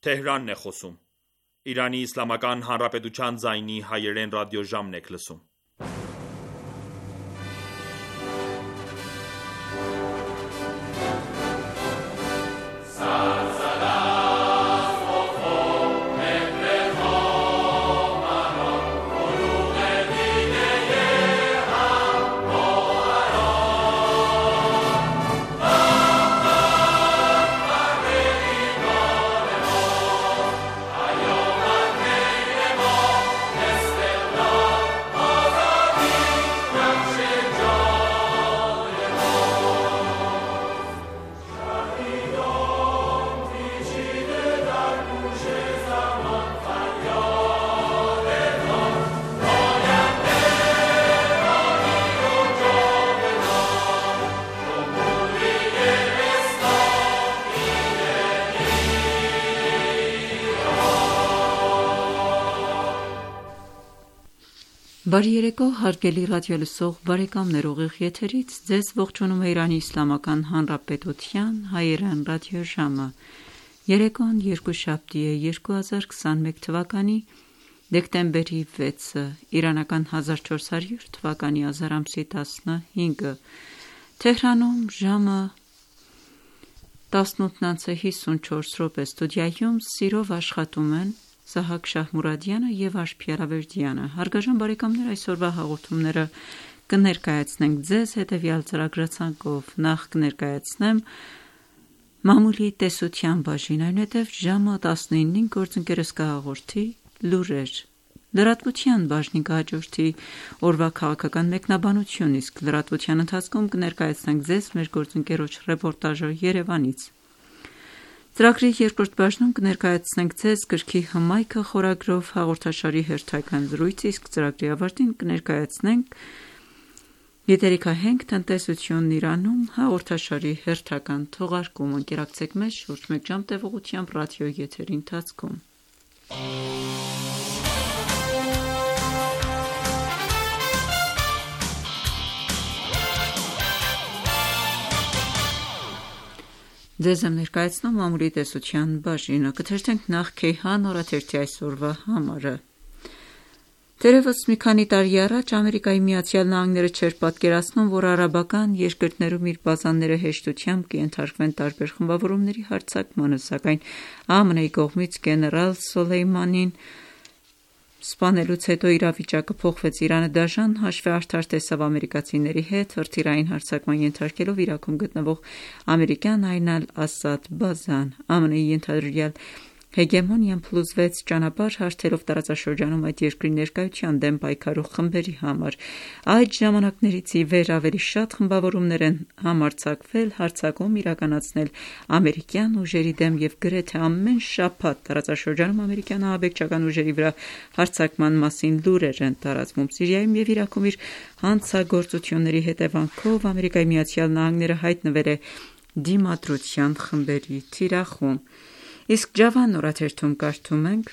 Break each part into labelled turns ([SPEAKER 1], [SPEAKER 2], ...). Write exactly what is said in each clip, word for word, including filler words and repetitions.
[SPEAKER 1] Թեհրանն է խոսում։ Իրանի Իսլամական Հանրապետության ձայնի հայերեն ռադիոժամն եք լսում։
[SPEAKER 2] Բարի երեկո, հարգելի ռադիոլսող բարեկամներ, ուղիղ եթերից ձեզ ողջունում է Իրանի Իսլամական Հանրապետության հայերեն ռադիոժամը։ Երեկոն երկուշաբթի է երկու հազար քսաներեք թվականի դեկտեմբերի վեցը, իրանական հազար չորս հարյուր թվականի ազար ամսի տասնհինգը։ Թեհրանում ժամը տասնութն անց է հիսունչորս րոպե, ստուդիայում սիրով աշխատում են Սահակ Շահմուրադյանը և Աշփի Արավերդյանը։ Հարգարժան բարեկամներ, այսօրվա հաղորդումները կներկայացնենք ձեզ հետևյալ ծրագրացանկով. Նախ կներկայացնեմ մամուլի տեսության բաժին, այնուհետև ժամը տասնինին գործընկերս կհաղորդի լուրեր, լրատվության բաժնին կհաջորդի օրվա քաղաքական մեկնաբանություն, իսկ լրատվության ընթացքում կներկայացնենք ձեզ մեր գործընկերոջ ռեպորտաժը Երևանից։ Ծրագրի երկրորդ բաժնում կներկայացնենք ձեզ գրքի հմայքը խորագրով հաղորդաշարի հերթական զրույց, իսկ ծրագրի ավարտին կներկայացնենք Գիտելիքահենք տնտեսությունն Իրանում հաղորդաշարի հերթական թողարկում։ Ընկերակցեք մեզ շուրջ մեկ ժամ տևողությամբ ռադիոյի եթերի ընթացքում։ Ձեզ եմ ներկայացնում մամուլի տեսության բաժինը, կթերթենք նախ Քեյհան օրաթերթի այսօրվա համարը։ Թերևս մի քանի տարի առաջ Ամերիկայի Միացյալ Նահանգները չէր պատկերացնում, որ արաբական երկրներում իր բազաները հեշտությամբ կենթարկվեն տարբեր խմբավորումների հարձակմանը, սակայն ԱՄՆ-ի կողմից գեներալ Սոլեյմանին սպանելուց հետո իրավիճակը փոխվեց։ Իրանը դաժան հաշվեհարթար տեսավ ամերիկացիների հետ, հրթիռային հարձակման ենթարկելով Իրաքում գտնվող ամերիկյան Այն Ալ-Ասադ բազան։ ԱՄՆ-ի ենթադրյալ հեգեմոնիան փլուզվեց, ճանապարհ հարթելով տարածաշրջանում այդ երկրի ներկայության դեմ պայքարող խմբերի համար։ Այդ ժամանակներից ի վեր ավելի շատ խմբավորումներ են համարձակվել հարձակում իրականացնել ամերիկյան ուժերի դեմ և գրեթե ամեն շաբաթ տարածաշրջանում ամերիկյան ահաբեկչական ուժերի վրա հարձակման մասին լուրեր են տարածվում։ Սիրիայում և Իրաքում իր հանցագործությունների հետևանքով Ամերիկայի Միացյալ Նահանգները հայտնվել է դիմադրության խմբերի թիրախում։ Իսկ Ջավան օրաթերթում կարդում ենք.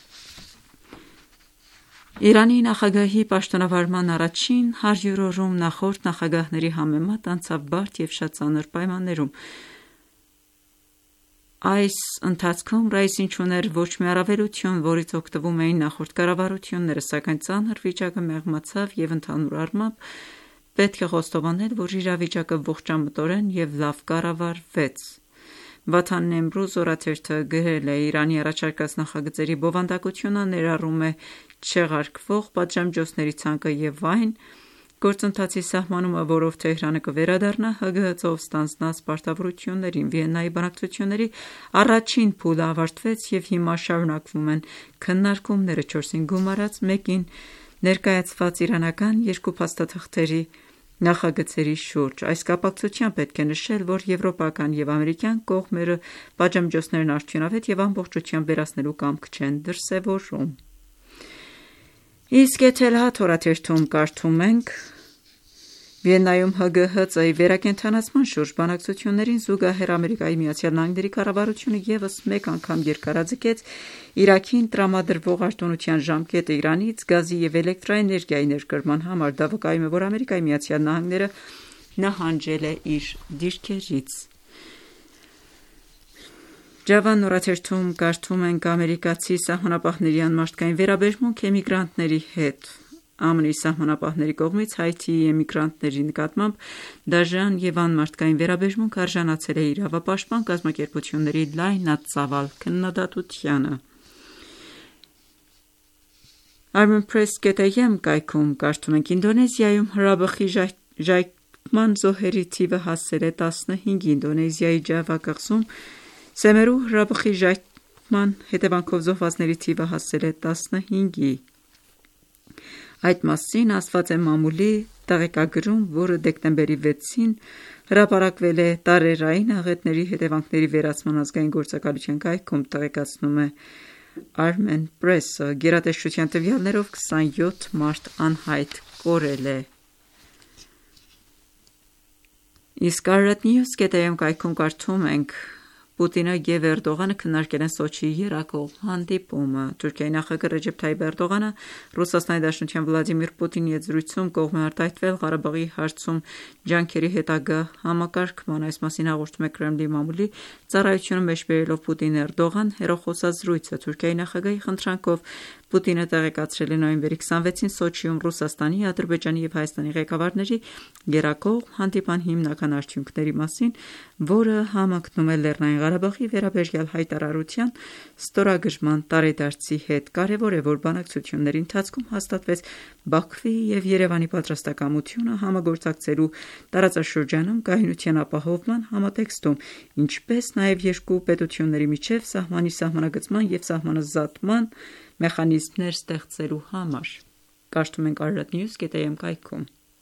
[SPEAKER 2] Իրանի նախագահի պաշտոնավարման առաջին հարյուր օրում նախորդ նախագահների համեմատ անցավ բարդ և շատ ծանր պայմաններում։ Այս ընթացքում Ռայիսին չուներ ոչ մի առավելություն, որից օգտվում էին նախորդ կառավարությունները, սակայն ծանր վիճակը մեղմացավ և ընդհանուր առմամբ պետք է խոստովանել, որ իրավիճակը ողջամտորեն և լավ կառավարվեց։ Վաթան Նեմրուզ օրաթերթը գրել է. Իրանի առաջարկած նախագծերի բովանդակությունը ներառում է չեղարկվող պատժամիջոցների ցանկը և այն գործընթացի սահմանումը, որով Թեհրանը կվերադառնա ՀԳՀԾ-ով ստանձնած պարտավորություններին։ Վիեննայի բանակցությունների առաջին փուլը ավարտվեց և հիմա շարունակվում են քննարկումները չորսին գումարած մեկին ներկայացված իրանական երկու փաստաթղթերի նախագծերի շուրջ։ Այս կապակցությամբ պետք է նշել, որ եվրոպական և ամերիկյան կողմերը պատժամիջոցներն արդյունավետ և ամբողջությամբ վերացնելու կամք չեն դրսևորում։ Իսկ Էթելհաթ օրաթերթում կարդում ենք. Վիեննայում ՀԳՀԾ-ի վերակենդանացման շուրջ բանակցություններին զուգահեռ Ամերիկայի Միացյալ Նահանգների կառավարությունը ևս մեկ անգամ երկարաձգեց Իրաքին տրամադրվող արտոնության ժամկետը Իրանից գազի և էլեկտրաէներգիայի ներկրման համար։ Դա վկայում է, որ Ամերիկայի Միացյալ Նահանգները նահանջել է իր դիրքերից։ Ջավան նորաթերթում կարդում ենք ամերիկացի սահմանապահների անմարդկային վերաբերմունք էմիգրանտների հետ։ ԱՄՆ-ի սահմանապահների կողմից Հայիթիի էմիգրանտների նկատմամբ դաժան և անմարդկային վերաբերմունք արժանացել է իրավապաշտպան կազմակերպությունների լայնածավալ քննադատությանը։ Armenpress dot am կայքում կարդում ենք. Ինդոնեզիայում հրաբխի ժայթքման զոհերի թիվը հասել է տասնհինգի։ Ինդոնեզիայի Ջավա կղզում Սեմերու հրաբխի ժայթքման հետևանքով զոհվածների թիվը հասել է տասնհինգի։ Այդ մասին ասված է մամուլի տեղեկագրում, որը դեկտեմբերի վեցին հրապարակվել է տարերային աղետների հետևանքների վերացման ազգային գործակալության կայքում, տեղեկացնում է Armenpress-ը։ Գերատեսչության տվյալներով քսանյոթ մարդ անհայտ կորել է։ Իսկ Arad News dot am կայքում կարդում ենք. Պուտինը և Էրդողանը քննարկել են Սոչիի եռակողմ հանդիպումը։ Թուրքիայի նախագահ Ռեջեփ Թայիպ Էրդողանը Ռուսաստանի Դաշնության Վլադիմիր Պուտինի հետ զրույցում կողմ է արտահայտվել Ղարաբաղի հարցում ջանքերի հետագա համակարգման։ Այս մասին հաղորդում է Կրեմլի մամուլի ծառայությունը, մեջբերելով Պուտին-Էրդողան հեռախոսազրույցը։ Թուրքիայի նախագահի խնդրանքով Պուտինը տեղեկացրել է նոյեմբերի քսանվեցին Սոչիում Ռուսաստանի, Ադրբեջանի և Հայաստանի ղեկավարների եռակողմ հանդիպման հիմնական արդյունքների մասին, որը համընկնում է Լեռնային Ղարաբաղի վերաբերյալ հայտարարության ստորագրման տարեդարձի հետ։ Կարևոր է, որ բանակցությունների ընթացքում հաստատվեց Բաքվի և Երևանի պատրաստակամությունը համագործակցելու տարածաշրջանում կայունության ապահովման համատեքստում, ինչպես նաև երկու պետությունների միջև սահմանի սահմանագծման և սահմանազատման մեխանիզմներ ստեղծելու համար։ Կարդում ենք Arad News dot am կայքում։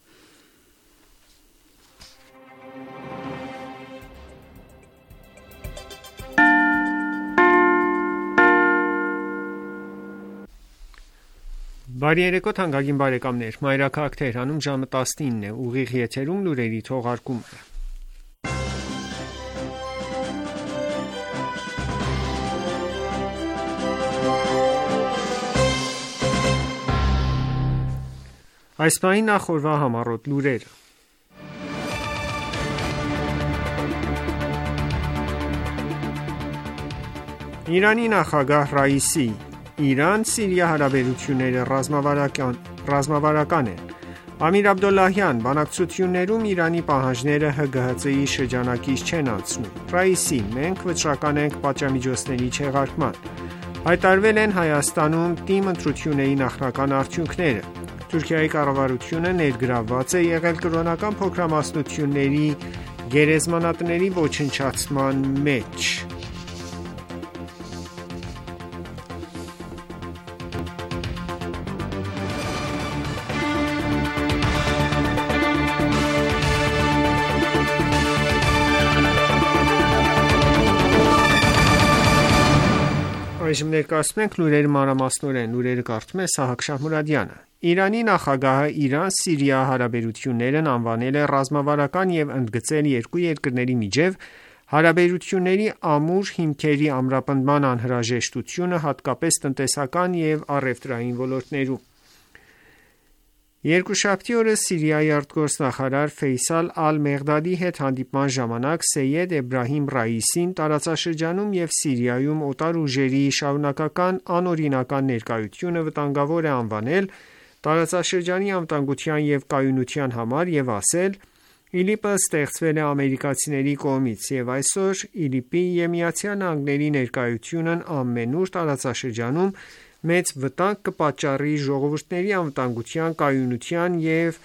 [SPEAKER 3] Բարի երեկո թանկագին բարեկամներ, Մայրաքաղաք Թեհրանում ժամը տասնինն է, ուղիղ եթերում լուրերի թողարկումն է։ Այս պահին նախ օրվա համառոտ լուրերը։ Իրանի նախագահ Ռայիսի Իրան-Սիրիա հարաբերությունները ռազմավարական են։ Ամիր Աբդոլլահյան բանակցություններում Իրանի պահանջները Հ G H C-ի շրջանակից չեն անցնում։ Ռայիսի մենք վճռական ենք պատժամիջոցների չեղարկման։ Հայտարարվել են Հայաստանում ՏԻՄ ընտրությունների նախնական արդյունքները։ Թուրքիայի կառավարությունը ներգրավված է եղել կրոնական փոքրամասնությունների գերեզմանատների ոչնչացման մեջ։ Այժմ ներկայացնում ենք լուրերի մանրամասնորեն։ Լուրերը կարդում է Սահակ Շահմուրադյանը։ Իրանի նախագահը Իրան-Սիրիա հարաբերություններն անվանել է ռազմավարական և ընդգծել երկու երկրների միջև հարաբերությունների ամուր հիմքերի ամրապնդման անհրաժեշտությունը, հատկապես տնտեսական և առևտրային ոլորտներում։ Երկուշաբթի օրը Սիրիայի արտգործնախարար Ֆեյսալ Ալ-Մեղդադի հետ հանդիպման ժամանակ Սեյեդ Էբրահիմ Ռայիսին տարածաշրջանում և Սիրիայում օտար ուժերի շարունակական անօրինական ներկայությունը վտանգավոր է անվանել տարածաշրջանի անվտանգության և կայունության համար և ասել. «ԻԼԻՊ-ը ստեղծվել է ամերիկացիների կողմից, և այսօր ԻԼԻՊ-ի և ԱՄՆ-ի ներկայությունն ամենուր տարածաշրջանում մեծ վտանգ կպատճառի ժողովուրդների անվտանգության, կայունության և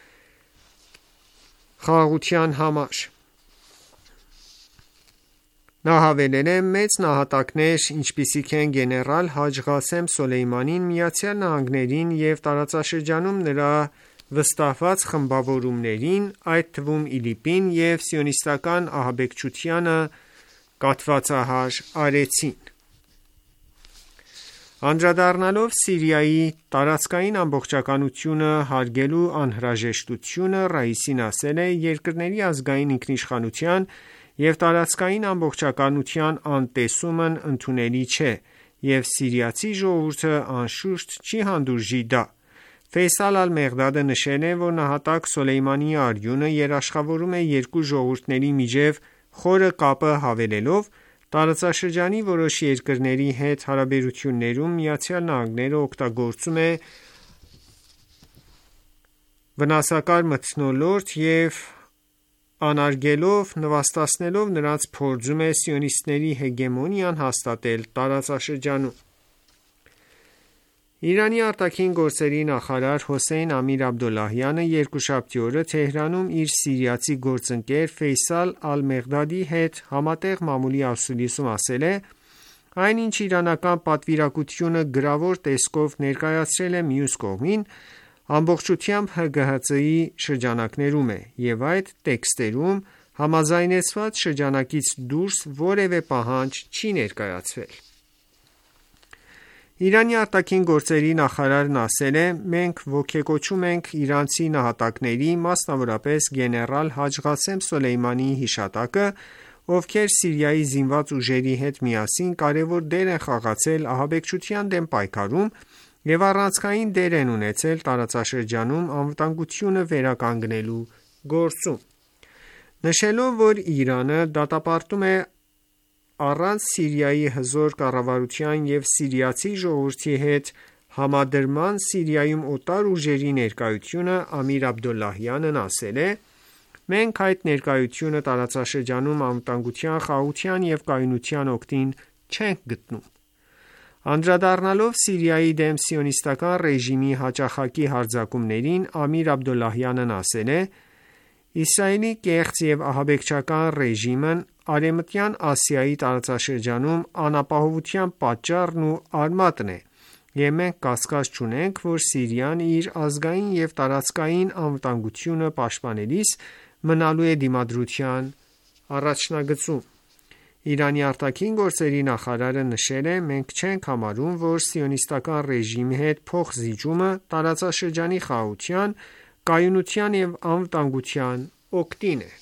[SPEAKER 3] խաղաղության համար»։ Նա հավելել է. «Մեծ նահատակներ, ինչպիսիք են գեներալ Հաջ Ղասեմ Սոլեյմանին, ԱՄՆ-ին և տարածաշրջանում նրա վստահված խմբավորումներին, այդ թվում ԻԼԻՊ-ին և սիոնիստական ահաբեկչությանը կաթվածահար արեցին»։ Անդրադառնալով Սիրիայի տարածքային ամբողջականությունը հարգելու անհրաժեշտությանը, Ռայիսին ասել է. «Երկրների ազգային ինքնիշխանության և տարածքային ամբողջականության անտեսումն ընդունելի չէ, և սիրիացի ժողովուրդը անշուշտ չի հանդուրժի դա»։ Ֆեյսալ Ալ-Մեղդադը նշել է, որ նահատակ Սոլեյմանիի արյունը երաշխավորում է երկու ժողովուրդների միջև խորը կապը հավելելով. Տարածաշրջանի որոշ երկրների հետ հարաբերություններում Միացյալ Նահանգները օգտագործում է վնասակար մթնոլորտ և անարգելով, նվաստացնելով նրանց փորձում է սիոնիստների հեգեմոնիան հաստատել տարածաշրջանում: Իրանի արտաքին գործերի նախարար Հոսեյն Ամիր-Աբդոլլահյանը երկուշաբթի օրը Թեհրանում իր սիրիացի գործընկեր Ֆեյսալ Ալ-Մեղդադի հետ համատեղ մամուլի ասուլիսում ասել է. «Այն ինչ իրանական պատվիրակությունը գրավոր տեսքով ներկայացրել է մյուս կողմին, ամբողջությամբ ՀԳՀԾ-ի շրջանակներում է և այդ տեքստերում համաձայնեցված շրջանակից դուրս որևէ պահանջ չի ներկայացվել»: Իրանի արտաքին գործերի նախարարն ասել է. «Մենք ոգեկոչում ենք իրանցի նահատակների, մասնավորապես գեներալ Հաջ Ղասեմ Սոլեյմանիի հիշատակը, ովքեր Սիրիայի զինված ուժերի հետ միասին կարևոր դեր են խաղացել ահաբեկչության դեմ պայքարում և առանցքային դեր են ունեցել տարածաշրջանում անվտանգությունը վերականգնելու գործում»: Նշելով, որ Իրանը դատապարտում է առանց Սիրիայի հզոր կառավարության և սիրիացի ժողովրդի հետ համադրման Սիրիայում օտար ուժերի ներկայությունը, Ամիր Աբդոլլահյանն ասել է. «Մենք այդ ներկայությունը տարածաշրջանում անվտանգության, խաղաղության և կայունության օգտին չենք գտնում»: Անդրադառնալով Սիրիայի դեմ սիոնիստական ռեժիմի հաճախակի հարձակումներին, Ամիր Աբդոլլահյանն ասել է. «Իսրայելի կեղծ և ահաբեկչական ռեժիմն Արևմտյան Ասիայի տարածաշրջանում անապահովության պատճառն ու արմատն է և մենք կասկած չունենք, որ Սիրիան իր ազգային և տարածքային անվտանգությունը պաշտպանելիս մնալու է դիմադրության առաջնագծում»: Իրանի արտաքին գործերի նախարարը նշել է. «Մենք չենք համարում, որ սիոնիստական ռեժիմի հետ փոխզիջումը տարածաշրջանի խաղաղության, կայունության և անվտանգության օգտին է»: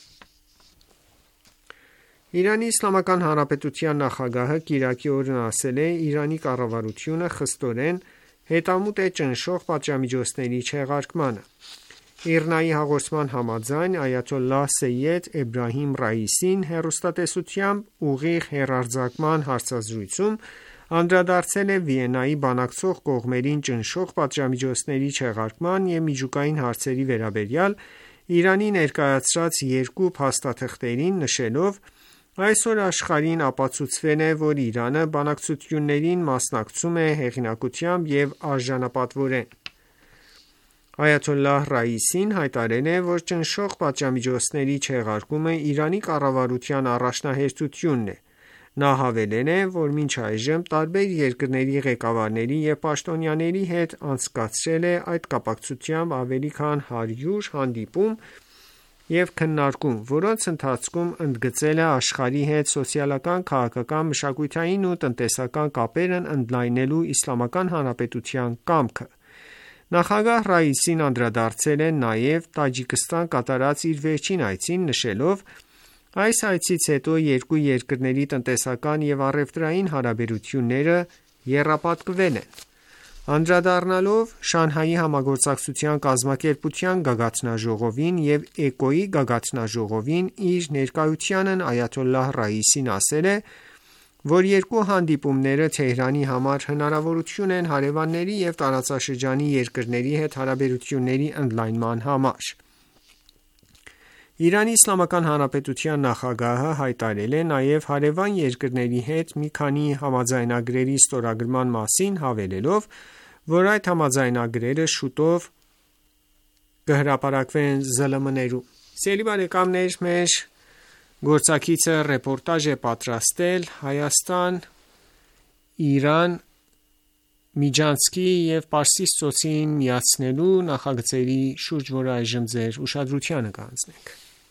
[SPEAKER 3] Իրանի Իսլամական Հանրապետության նախագահը կիրակի օրն ասել է. «Իրանի կառավարությունը խստորեն հետամուտ է ճնշող պատժամիջոցների չեղարկմանը»: ԻՌՆԱ-ի հաղորդման համաձայն, այաթոլլահ Սեյյեդ Էբրահիմ Ռայիսին հեռուստատեսությամբ ուղիղ հեռարձակման հարցազրույցում անդրադարձել է Վիեննայի բանակցող կողմերին ճնշող պատժամիջոցների չեղարկման և միջուկային հարցերի վերաբերյալ Իրանի ներկայացրած երկու փաստաթղթերին, նշելով. «Այսօր աշխարհին ապացուցվել է, որ Իրանը բանակցություններին մասնակցում է հեղինակությամբ և արժանապատվորեն»: Այաթոլլահ Ռայիսին հայտարարել է, որ ճնշող պատժամիջոցների չեղարկումը Իրանի կառավարության առաջնահերթությունն է: Նա հավելել է, որ մինչ այժմ տարբեր երկրների ղեկավարների և պաշտոնյաների հետ անցկացրել է այդ կապակցությամբ ավելի քան հարյուր հանդիպում և քննարկում, որոնց ընթացքում ընդգծել է աշխարհի հետ սոցիալական, քաղաքական, մշակութային ու տնտեսական կապերն ընդլայնելու Իսլամական Հանրապետության կամքը: Նախագահ Ռայիսին անդրադարձել է նաև Տաջիկստան կատարած իր վերջին այցին, նշելով. «Այս այցից հետո երկու երկրների տնտեսական և առևտրային հարաբերությունները եռապատկվել են»: Անդրադառնալով Շանհայի համագործակցության կազմակերպության գագաթնաժողովին և էկոյի գագաթնաժողովին իր ներկայությանն այաթոլլահ Ռայիսին ասել է, որ երկու հանդիպումները Թեհրանի համար հնարավորություն են հարևանների և տարածաշրջանի երկրների հետ հարաբերությունների ընդլայնման համար: Իրանի Իսլամական Հանրապետության նախագահը հայտարարել է նաև հարևան երկրների հետ մի քանի համաձայնագրերի ստորագրման մասին, հավելելով, որ այդ համաձայնագրերը շուտով կհրապարակվեն ԶԼՄ-ներում: Մեր գործակիցը ռեպորտաժ է պատրաստել Հայաստան-Իրան միջանցքի և Պարսից ծոցին միացնելու նախագծերի շուրջ, որը այժմ ձեր ուշադրությանը կհանձնենք: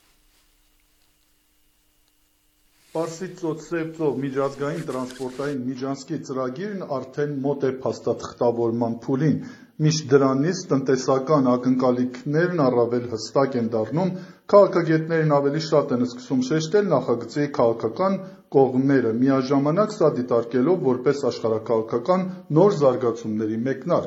[SPEAKER 4] Պարսից ծոց-Սև ծով միջազգային տրանսպորտային միջանցքի ծրագիրն արդեն մոտ է փաստաթղթավորման փուլին: Մինչ դրանից տնտեսական ակնկալիքներն առավել հստակ են դառնում, քաղաքագետներն ավելի շատ են սկսում շեշտել նախագծի քաղաքական կողմերը, միաժամանակ սա դիտարկելով որպես աշխարհաքաղաքական նոր զարգացումների մեկնարկ: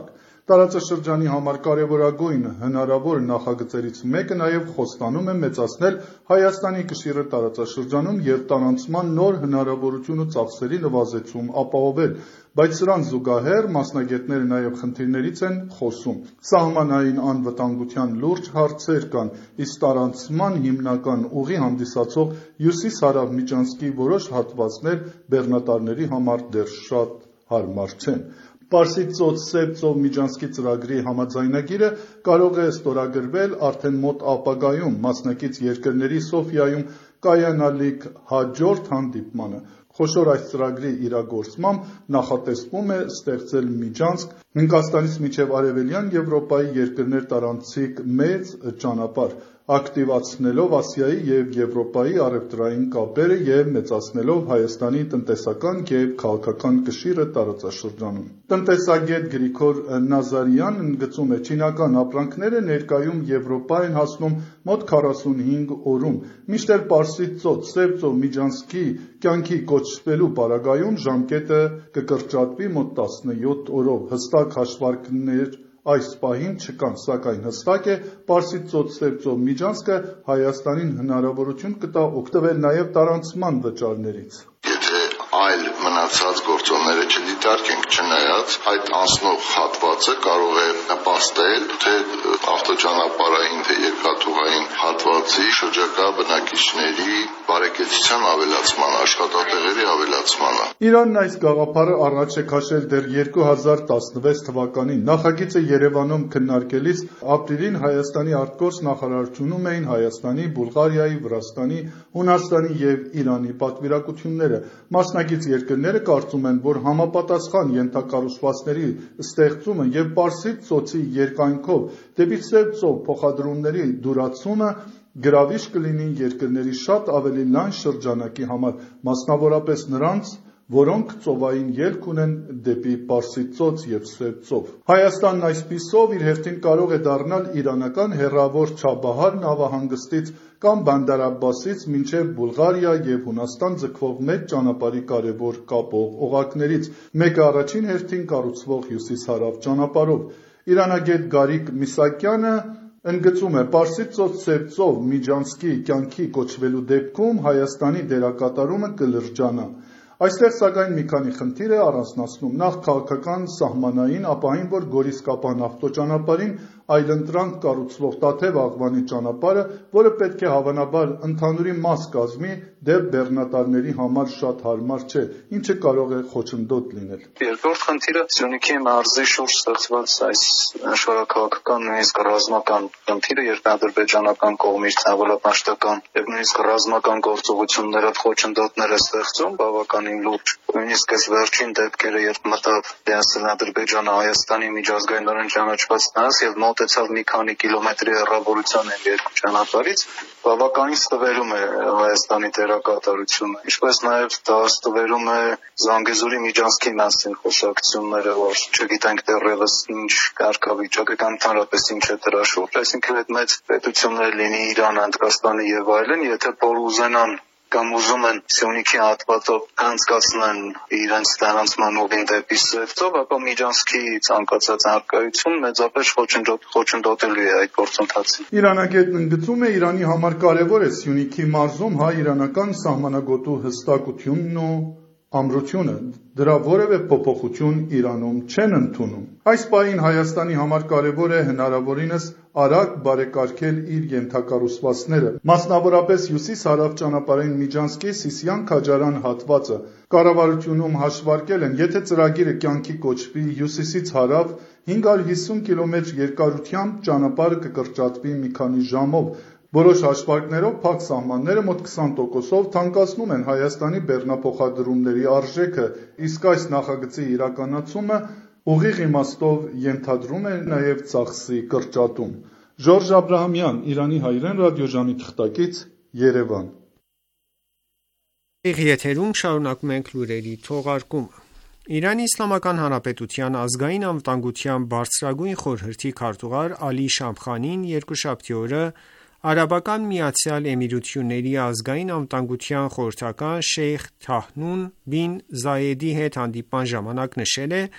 [SPEAKER 4] Տարածաշրջանի համար կարևորագույն հնարավոր նախագծերից մեկը նաև խոստանում է մեծացնել Հայաստանի կշիռը տարածաշրջանում և տարանցման նոր հնարավորություն ու ծախսերի նվազեցում ապահովել, բայց սրան զուգահեռ մասնագետները նաև խնդիրներից են խոսում։ Սահմանային անվտանգության լուրջ հարցեր կան, իսկ տարանցման հիմնական ուղի հանդիսացող հյուսիս-հարավ միջանցքի որոշ հատվածներ բեռնատարների համար դեռ շատ հարմար չեն։ Պարսից ծոց-Սև ծով միջանցքի ծրագրի համաձայնագիրը կարող է ստորագրվել արդեն մոտ ապագայում, մասնակից երկրների Սոֆիայում կայանալիք հաջորդ հանդիպմանը։ Խոշոր այս ծրագրի իրագործմամբ նախատեսվում է ստեղծել միջանցք Հնդկաստանից մինչև Արևելյան Եվրոպայի երկրներ տարանցիկ մեծ ճանապարհ, ակտիվացնելով Ասիայի և Եվրոպայի առևտրային կապերը և մեծացնելով Հայաստանի տնտեսական և քաղաքական կշիռը տարածաշրջանում։ Տնտեսագետ Գրիգոր Նազարյանն ընդգծում է, չինական ապրանքները ներկայում Եվրոպա են հասնում մոտ քառասունհինգ օրում, մինչդեռ Պարսից ծոց-Սև ծով միջանցքի կյանքի կոչվելու պարագայում ժամկետը կկրճատվի մոտ տասնյոթ օրով։ Հստակ հաշվարկներ այս պահին չկան, սակայն հստակ է, Պարսից ծոց-Սև ծով միջանցքը Հայաստանին հնարավորություն կտա օգտվել նաև տարանցման վճարներից։
[SPEAKER 5] Եթե այլ մնացած գործոնները չդիտարկենք, չնայած այդ անցնող հատվածը կարող է նպաստել թե ավտոճանապարհային, թե երկաթուղային հատվածի շրջակա բնակիչների բարեկեցության ավելացմանը, աշխատատեղերի ավելացմանը։
[SPEAKER 4] Իրանն այս գաղափարը առաջ է քաշել դեռ երկու հազար տասնվեց թվականին։ Նախագիծը Երևանում քննարկելիս ապրիլին Հայաստանի արտգործ նախարարությունում էին Հայաստանի, Բուլղարիայի, Վրաստանի, Հունաստանի և Իրանի պատվիրակությունները։ Մասնակից երկրները կարծում են, որ համապատասխան ենթակառուցվածքների ստեղծումը և Պարսից ծոցի երկայնքով դեպի Սև ծով փոխադրումների դյուրացումը գրավիչ կլինի երկրների շատ ավելի լայն շրջանակի համար, մասնավորապես նրանց, որոնք ծովային ելք ունեն դեպի Պարսից ծոց և Սև ծով։ Հայաստանն այսպիսով իր հերթին կարող է դառնալ իրանական հեռավոր Չաբահար նավահանգստից կամ Բանդար Աբբասից մինչև Բուլղարիա և Հունաստան ձգվող մեծ ճանապարհի կարևոր կապող օղակներից, մեկը առաջին հերթին կառուցվող հյուսիս-հարավ ճանապարհով։ Իրանագետ Գարիկ Միսակյանը ընդգծում է, Պարսից ծոց-Սև ծով միջանցքի կյանքի կոչվելու դեպքում Հայաստանի դերակատարումը կլրջանա։ Այստեղ սակայն մի քանի խնդիր է առանձնացնում։ Նախ քաղաքական սահմանային, ապա այն, որ Գորիս-Կապան ավտոճանապարհին այլընտրանք կառուցվող Տաթև Աղվանի ճանապարհը, որը պետք է հավանաբար ընդհանուրի մաս կազմի, դեռ բեռնատարների համար շատ հարմար չէ, ինչը կարող է խոչընդոտ լինել։
[SPEAKER 6] Երկրորդ խնդիրը Սյունիքի մարզի շուրջ ստեղծված այս աշխարհաքաղաքական նույնիսկ ռազմական խնդիրը, երբ ադրբեջանական կողմից ցավալապաշտական եւ նույնիսկ ռազմական գործողություններով խոչընդոտներ է ստեղծում, բավականին լուրջ։ Նույնիսկ այս վերջին դեպքերը, երբ մտավ դիասել Ադրբեջանը Հայաստանի միջազգայինորեն ճանաչված տարածք եւ մոտեցավ մի քանի կիլոմետրի հեռավորության են երկու ճանապարհից, բավականին ստվերում է Հայաստանի դերակատարությունը, ինչպես նաև դա ստվերում է Զանգեզուրի միջանցքի մասին խոսակցությունները, որ չգիտենք դեռևս ինչ կարգավիճակը կամ ընդհանրապես ինչ է դրա շուրջ, այսինքն այդ մեծ պետություններ լինի Իրանը, Հնդկաստանը եւ այլն, եթե որ ուզենան կամ ուզում են Սյունիքի հատվածով անցկացնեն իրենց տարանցման ուղին դեպի Սև ծով, ապա միջանցքի ցանկացած արկայություն մեծապես խոչընդոտելու է այդ գործընթացին։
[SPEAKER 4] Իրանագետն ընդգծում է, Իրանի համար կարևոր է Սյունիքի մարզում հայ-իրանական սահմանագոտու հստակությունն ու ամրությունը, դրա որևէ փոփոխություն Իրանում չեն ընդունում։ Այս պահին Հայաստանի համար կարևոր է հնարավորինս արագ բարեկարգել իր ենթակառուցվածքները, մասնավորապես հյուսիս-հարավ ճանապարհային միջանցքի Սիսիան-Քաջարան հատվածը։ Կառավարությունում հաշվարկել են, եթե ծրագիրը կյանքի կոչվի հյուսիսից հարավ, հինգ հարյուր հիսուն կիլոմետր երկարությամբ ճանապարհը կկրճատվի մի քանի ժամով։ Որոշ հաշվարկներով փակ սահմանները մոտ քսան տոկոսով թանկացնում են Հայաստանի բեռնափոխադրումների արժեքը, իսկ այս նախագծի իրականացումը ուղիղ իմաստով ենթադրում է նաև ծախսի կրճատում։ Ժորժ Աբրահամյան, Իրանի հայրեն ռադիոժամի թղթակից, Երևան։
[SPEAKER 3] Եթերում շարունակում ենք լուրերի թողարկումը։ Իրանի Իսլամական Հանրապետության ազգային անվտանգության բարձրագույն խորհրդի քարտուղար Ալի Շամխանին երկուշաբթի օրը Արաբական Միացյալ Էմիրությունների ազգային անվտանգության խորհրդական Շեյխ Թահնուն բին Զայեդի հետ հանդիպման ժամանակ նշել է,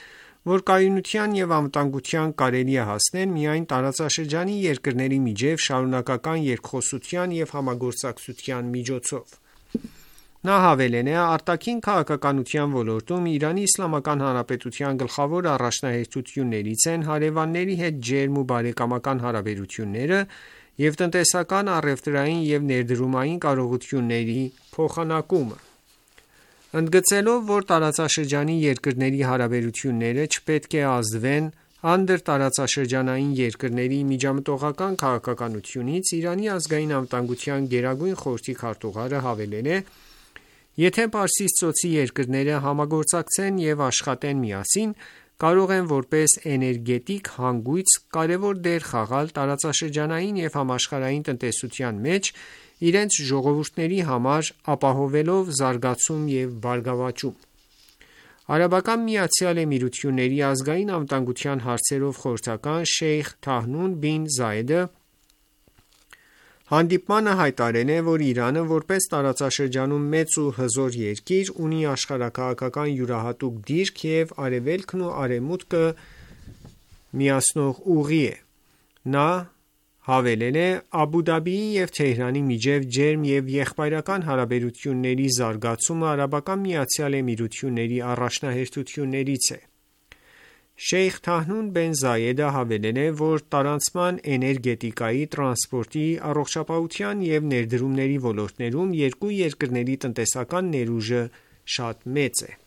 [SPEAKER 3] որ կայունության և անվտանգության կարելի է հասնել միայն տարածաշրջանի երկրների միջև շարունակական երկխոսության և համագործակցության միջոցով: Նա հավելել է. «Արտաքին քաղաքականության ոլորտում Իրանի Իսլամական Հանրապետության գլխավոր առաջնահերթություններից են հարևանների հետ ջերմ ու բարեկամական հարաբերությունները և տնտեսական, առևտրային և ներդրումային կարողությունների փոխանակումը»: Ընդգծելով, որ տարածաշրջանի երկրների հարաբերությունները չպետք է ազդվեն անդրտարածաշրջանային երկրների միջամտողական քաղաքականությունից, Իրանի ազգային անվտանգության գերագույն խորհրդի քարտուղարը հավելել է. «Եթե Պարսից ծոցի երկրները համագործակցեն և աշխատեն միասին, կարող են որպես էներգետիկ հանգույց կարևոր դեր խաղալ տարածաշրջանային և համաշխարհային տնտեսության մեջ, իրենց ժողովուրդների համար ապահովելով զարգացում և բարգավաճում»: Արաբական Միացյալ Էմիրությունների ազգային անվտանգության հարցերով խորհրդական Շեյխ Թահնուն բին Զայեդը հանդիպմանը հայտարարել է, որ Իրանը, որպես տարածաշրջանում մեծ ու հզոր երկիր, ունի աշխարհաքաղաքական յուրահատուկ դիրք և Արևելքն ու Արևմուտքը միացնող ուղի է: Նա հավելել է. «Աբու Դաբիի և Թեհրանի միջև ջերմ և եղբայրական հարաբերությունների զարգացումը Արաբական Միացյալ Էմիրությունների առաջնահերթություններից է»: Շեյխ Թահնուն բեն Զայեդը հավելել է, որ տարանցման, էներգետիկայի, տրանսպորտի, առողջապահության և ներդրումների ոլորտներում երկու երկրների տնտեսական ներուժը շատ մեծ է: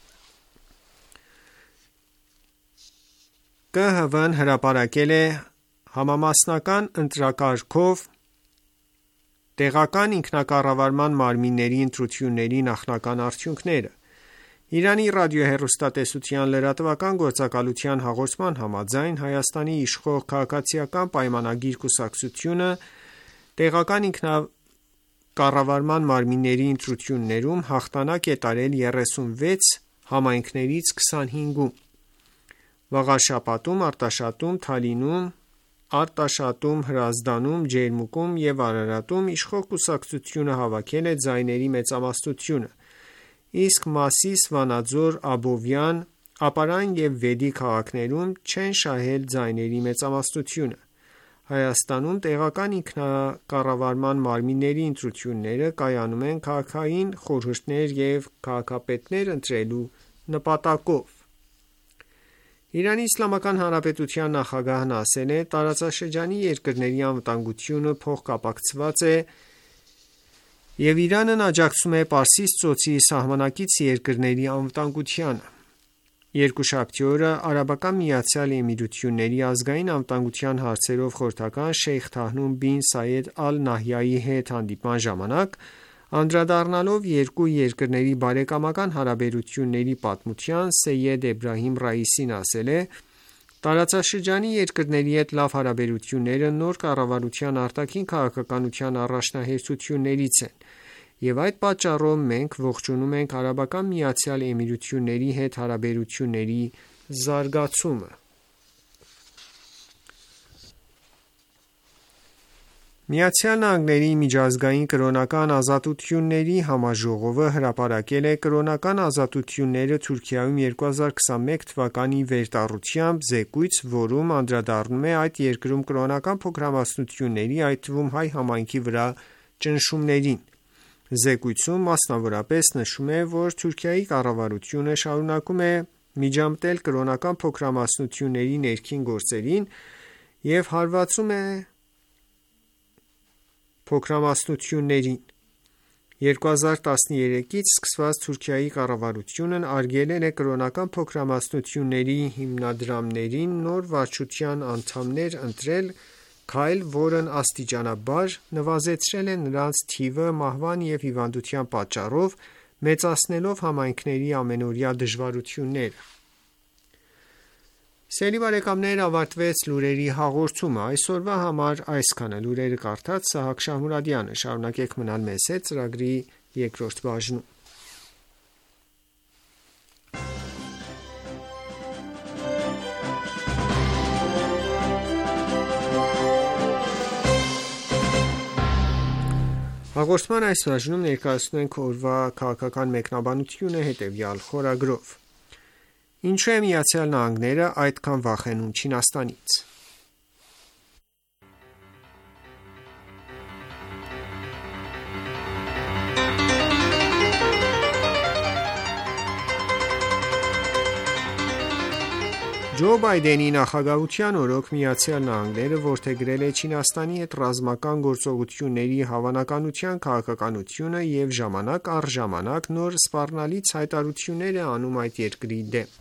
[SPEAKER 3] Կը հ վը-ն հրապարակել է համամասնական ընտրակարգով տեղական ինքնակառավարման մարմինների ընտրությունների նախնական արդյունքները: Իրանի ռադիոհեռուստատեսության լրատվական գործակալության հաղորդման համաձայն, Հայաստանի իշխող Քաղաքացիական պայմանագիր կուսակցությունը տեղական ինքնակառավարման մարմինների ընտրություններում հաղթանակ է տարել երեսունվեց համայնքներից քսանհինգում: Վաղարշապատում, Արտաշատում, Թալինում, Արտաշատում, Հրազդանում, Ջերմուկում և Արարատում իշխող կուսակցությունը հավաքել է ձայների մեծամասնությունը, իսկ Մասիս, Վանաձոր, Աբովյան, Ապարան և Վեդի քաղաքներում չեն շահել ձայների մեծամասնությունը: Հայաստանում տեղական ինքնակառավարման մարմինների ընտրությունները կայանում են քաղաքային խորհուրդներ և քաղաքապետներ ընտրելու նպատակով: Իրանի Իսլամական Հանրապետության նախագահն ասել է. «Տարածաշրջանի երկրների անվտանգությունը փոխկապակցված է և Իրանն աջակցում է Պարսից ծոցի սահմանակից երկրների անվտանգությանը»: Երկուշաբթի օրը Արաբական Միացյալ Էմիրությունների ազգային անվտանգության հարցերով խորհրդական Շեյխ Թահնուն բին Սայեդ Ալ Նահյանի հետ հանդիպման ժամանակ, անդրադառնալով երկու երկրների բարեկամական հարաբերությունների պատմությանը, Սեյեդ Էբրահիմ Ռայիսին ասել է. «Տարածաշրջանի երկրների հետ լավ հարաբերությունները նոր կառավարության արտաքին քաղաքականության առաջնահերթություններից են և այդ պատճառով մենք ողջունում ենք Արաբական Միացյալ Էմիրությունների հետ հարաբերությունների զարգացումը»: ԱՄՆ Միջազգային կրոնական ազատությունների համաժողովը հրապարակել է «Կրոնական ազատությունները Թուրքիայում երկու հազար քսանմեկ թվականի վերտառությամբ» զեկույց, որում անդրադառնում է այդ երկրում կրոնական փոքրամասնությունների, այդ թվում հայ համայնքի վրա ճնշումներին: Զեկույցում մասնավորապես նշվում է, որ Թուրքիայի կառավարությունը շարունակում է միջամտել կրոնական փոքրամասնությունների ներքին գործերին և հարվածում է փոքրամասնություններին: երկու հազար տասներեքից սկսված Թուրքիայի կառավարությունն արգելել է կրոնական փոքրամասնությունների հիմնադրամներին նոր վարչության անդամներ ընտրել, քայլ, որն աստիճանաբար նվազեցրել է նրանց թիվը մահվան և հիվանդության պատճառով, մեծացնելով համայնքների ամենօրյա դժվարությունները: Ավարտվեց լուրերի հաղորդումը, այսօրվա համար այսքանը: Լուրերը կարդաց Սահակ Շահմուրադյանը: Շարունակեք մնալ մեզ հետ ծրագրի երկրորդ բաժնում: Հաղորդման այս բաժնում ներկայացնում ենք օրվա քաղաքական մեկնաբանությունը հետևյալ խորագրով. Ինչու է Միացյալ Նահանգները այդքան վախենում Չինաստանից։ Ջո Բայդենի նախագահության օրոք Միացյալ Նահանգները որդեգրել է Չինաստանի հետ ռազմական գործողությունների հավանականության քաղաքականությունը և ժամանակ առ ժամանակ նոր սպառնալից հայտարարություններ է անում այդ երկրի դեմ։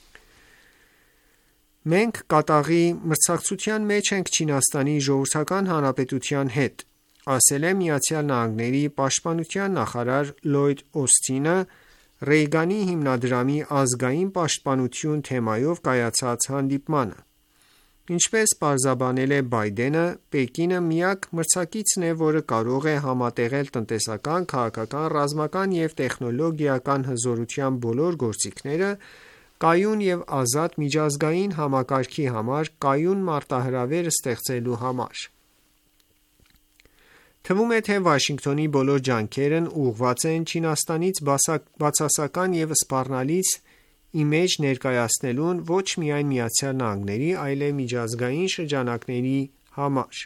[SPEAKER 3] Մենք կատաղի մրցակցության մեջ ենք Չինաստանի Ժողովրդական Հանրապետության հետ, ասել է Միացյալ Նահանգների պաշտպանության նախարար Լլոյդ Օսթինը Ռեյգանի հիմնադրամի ազգային պաշտպանություն թեմայով կայացած հանդիպմանը։ Ինչպես պարզաբանել է Բայդենը, Պեկինը միակ մրցակիցն է, որը կարող է համատեղել տնտեսական, քաղաքական, ռազմական և տեխնոլոգիական հզորության բոլոր գործիքները կայուն և ազատ միջազգային համակարգի համար կայուն մարտահրավեր ստեղծելու համար։ Թվում է, թե Վաշինգտոնի բոլոր ջանքերն ուղղված են Չինաստանից բացասական և սպառնալից իմիջ ներկայացնելուն ոչ միայն Միացյալ Նահանգների, այլև միջազգային շրջանակների համար։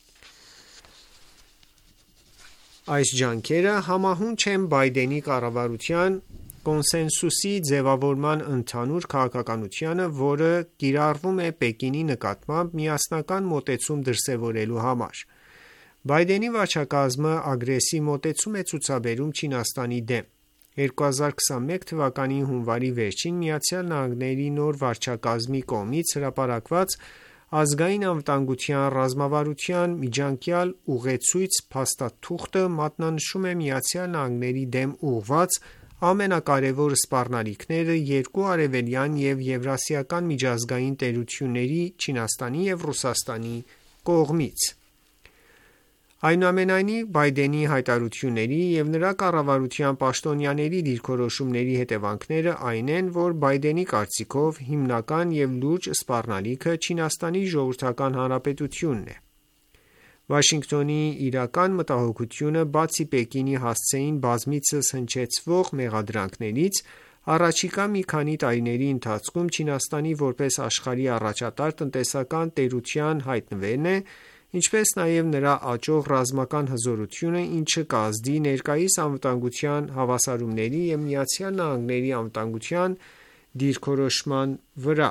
[SPEAKER 3] Այս ջանքերը համահունչ են Բայդենի կառավարության կոնսենսուսի ձևավորման ընդհանուր քաղաքականությանը, որը կիրառվում է Պեկինի նկատմամբ միասնական մոտեցում դրսևորելու համար։ Բայդենի վարչակազմը ագրեսիվ մոտեցում է ցուցաբերում Չինաստանի դեմ։ երկու հազար քսանմեկ թվականի հունվարի վերջին Միացյալ Նահանգների նոր վարչակազմի կողմից հրապարակված ազգային անվտանգության ռազմավարության միջանկյալ ուղեցույց փաստաթուղթը մատնանշում է Միացյալ Նահանգների դեմ ուղղված ամենակարևոր սպառնալիքները երկու արևելյան և եվրասիական միջազգային տերությունների՝ Չինաստանի և Ռուսաստանի կողմից։ Այնուամենայնիվ, Բայդենի հայտարարությունների և նրա կառավարության պաշտոնյաների դիրքորոշումների հետևանքները այն են, որ Բայդենի կարծիքով հիմնական և լուրջ սպառնալիքը Չինաստանի Ժողովրդական Հանրապետությունն է։ Վաշինգտոնի իրական մտահոգությունը, բացի Պեկինի հասցեին բազմիցս հնչեցվող մեղադրանքներից, առաջիկա մի քանի տարիների ընթացքում Չինաստանի որպես աշխարհի առաջատար տնտեսական տերության հայտնվելն է, ինչպես նաև նրա աճող ռազմական հզորությունը, ինչը կազդի ներկայիս անվտանգության հավասարումների և Միացյալ Նահանգների անվտանգության դիրքորոշման վրա։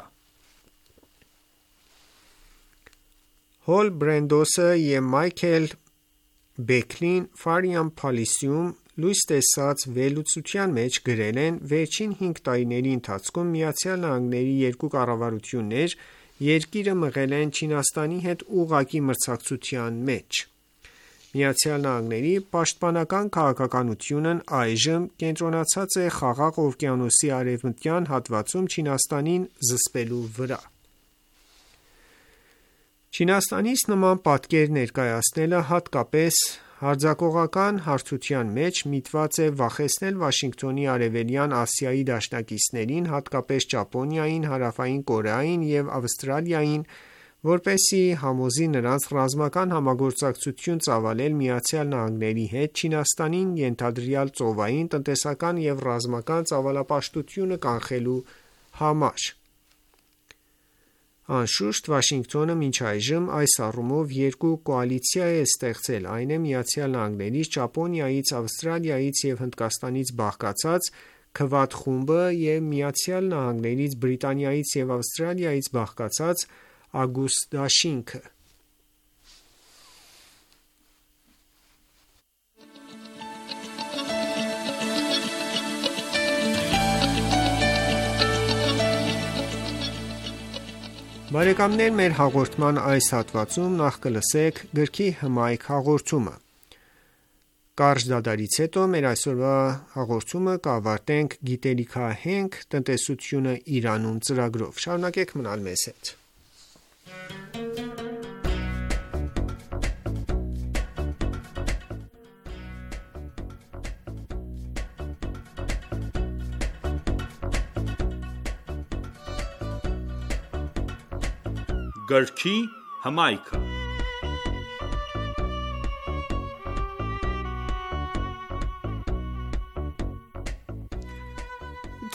[SPEAKER 3] Հոլ Բրենդոսը և Մայքլ Բեքլին Foreign Policy-ում լույս տեսած վերլուծության մեջ գրել են. «Վերջին հինգ տարիների ընթացքում Միացյալ Նահանգների երկու կառավարություններ երկիրը մղել են Չինաստանի հետ ուղղակի մրցակցության մեջ։ Միացյալ Նահանգների պաշտպանական քաղաքականությունն այժմ կենտրոնացած է Խաղաղ օվկիանոսի արևմտյան հատվածում Չինաստանին զսպելու վրա»։ Չինաստանից նման պատկեր ներկայացնելը, հատկապես հարձակողական հարթության մեջ, միտված է վախեցնել Վաշինգտոնի Արևելյան Ասիայի դաշնակիցներին, հատկապես Ճապոնիային, Հարավային Կորեային և Ավստրալիային, որպեսզի համոզի նրանց ռազմական համագործակցություն ծավալել Միացյալ Նահանգների հետ՝ Չինաստանին ենթադրյալ ծովային, տնտեսական և ռազմական ծավալապաշտությունը կանխելու համար։ Անշուշտ, Վաշինգտոնը մինչ այժմ այս առումով երկու կոալիցիա է ստեղծել, այն է Միացյալ Նահանգներից, Ճապոնիայից, Ավստրալիայից և Հնդկաստանից բաղկացած Քվադ խումբը և Միացյալ Նահանգներից, Բրիտանիայից և Ավստրալիայից բաղկացած Ագուստաշինքը։ Բարեկամներ, մեր հաղորդման այս հատվածում նախ կլսեք գրքի հմայք հաղորդումը։ Կարճ դադարից հետո մեր այսօրվա հաղորդումը կավարտենք գիտելիքահենք տնտեսությունը Իրանում ծրագրով։ Շարունակեք մնալ մեզ հետ։
[SPEAKER 1] Գրքի հմայքը։
[SPEAKER 2] Թեև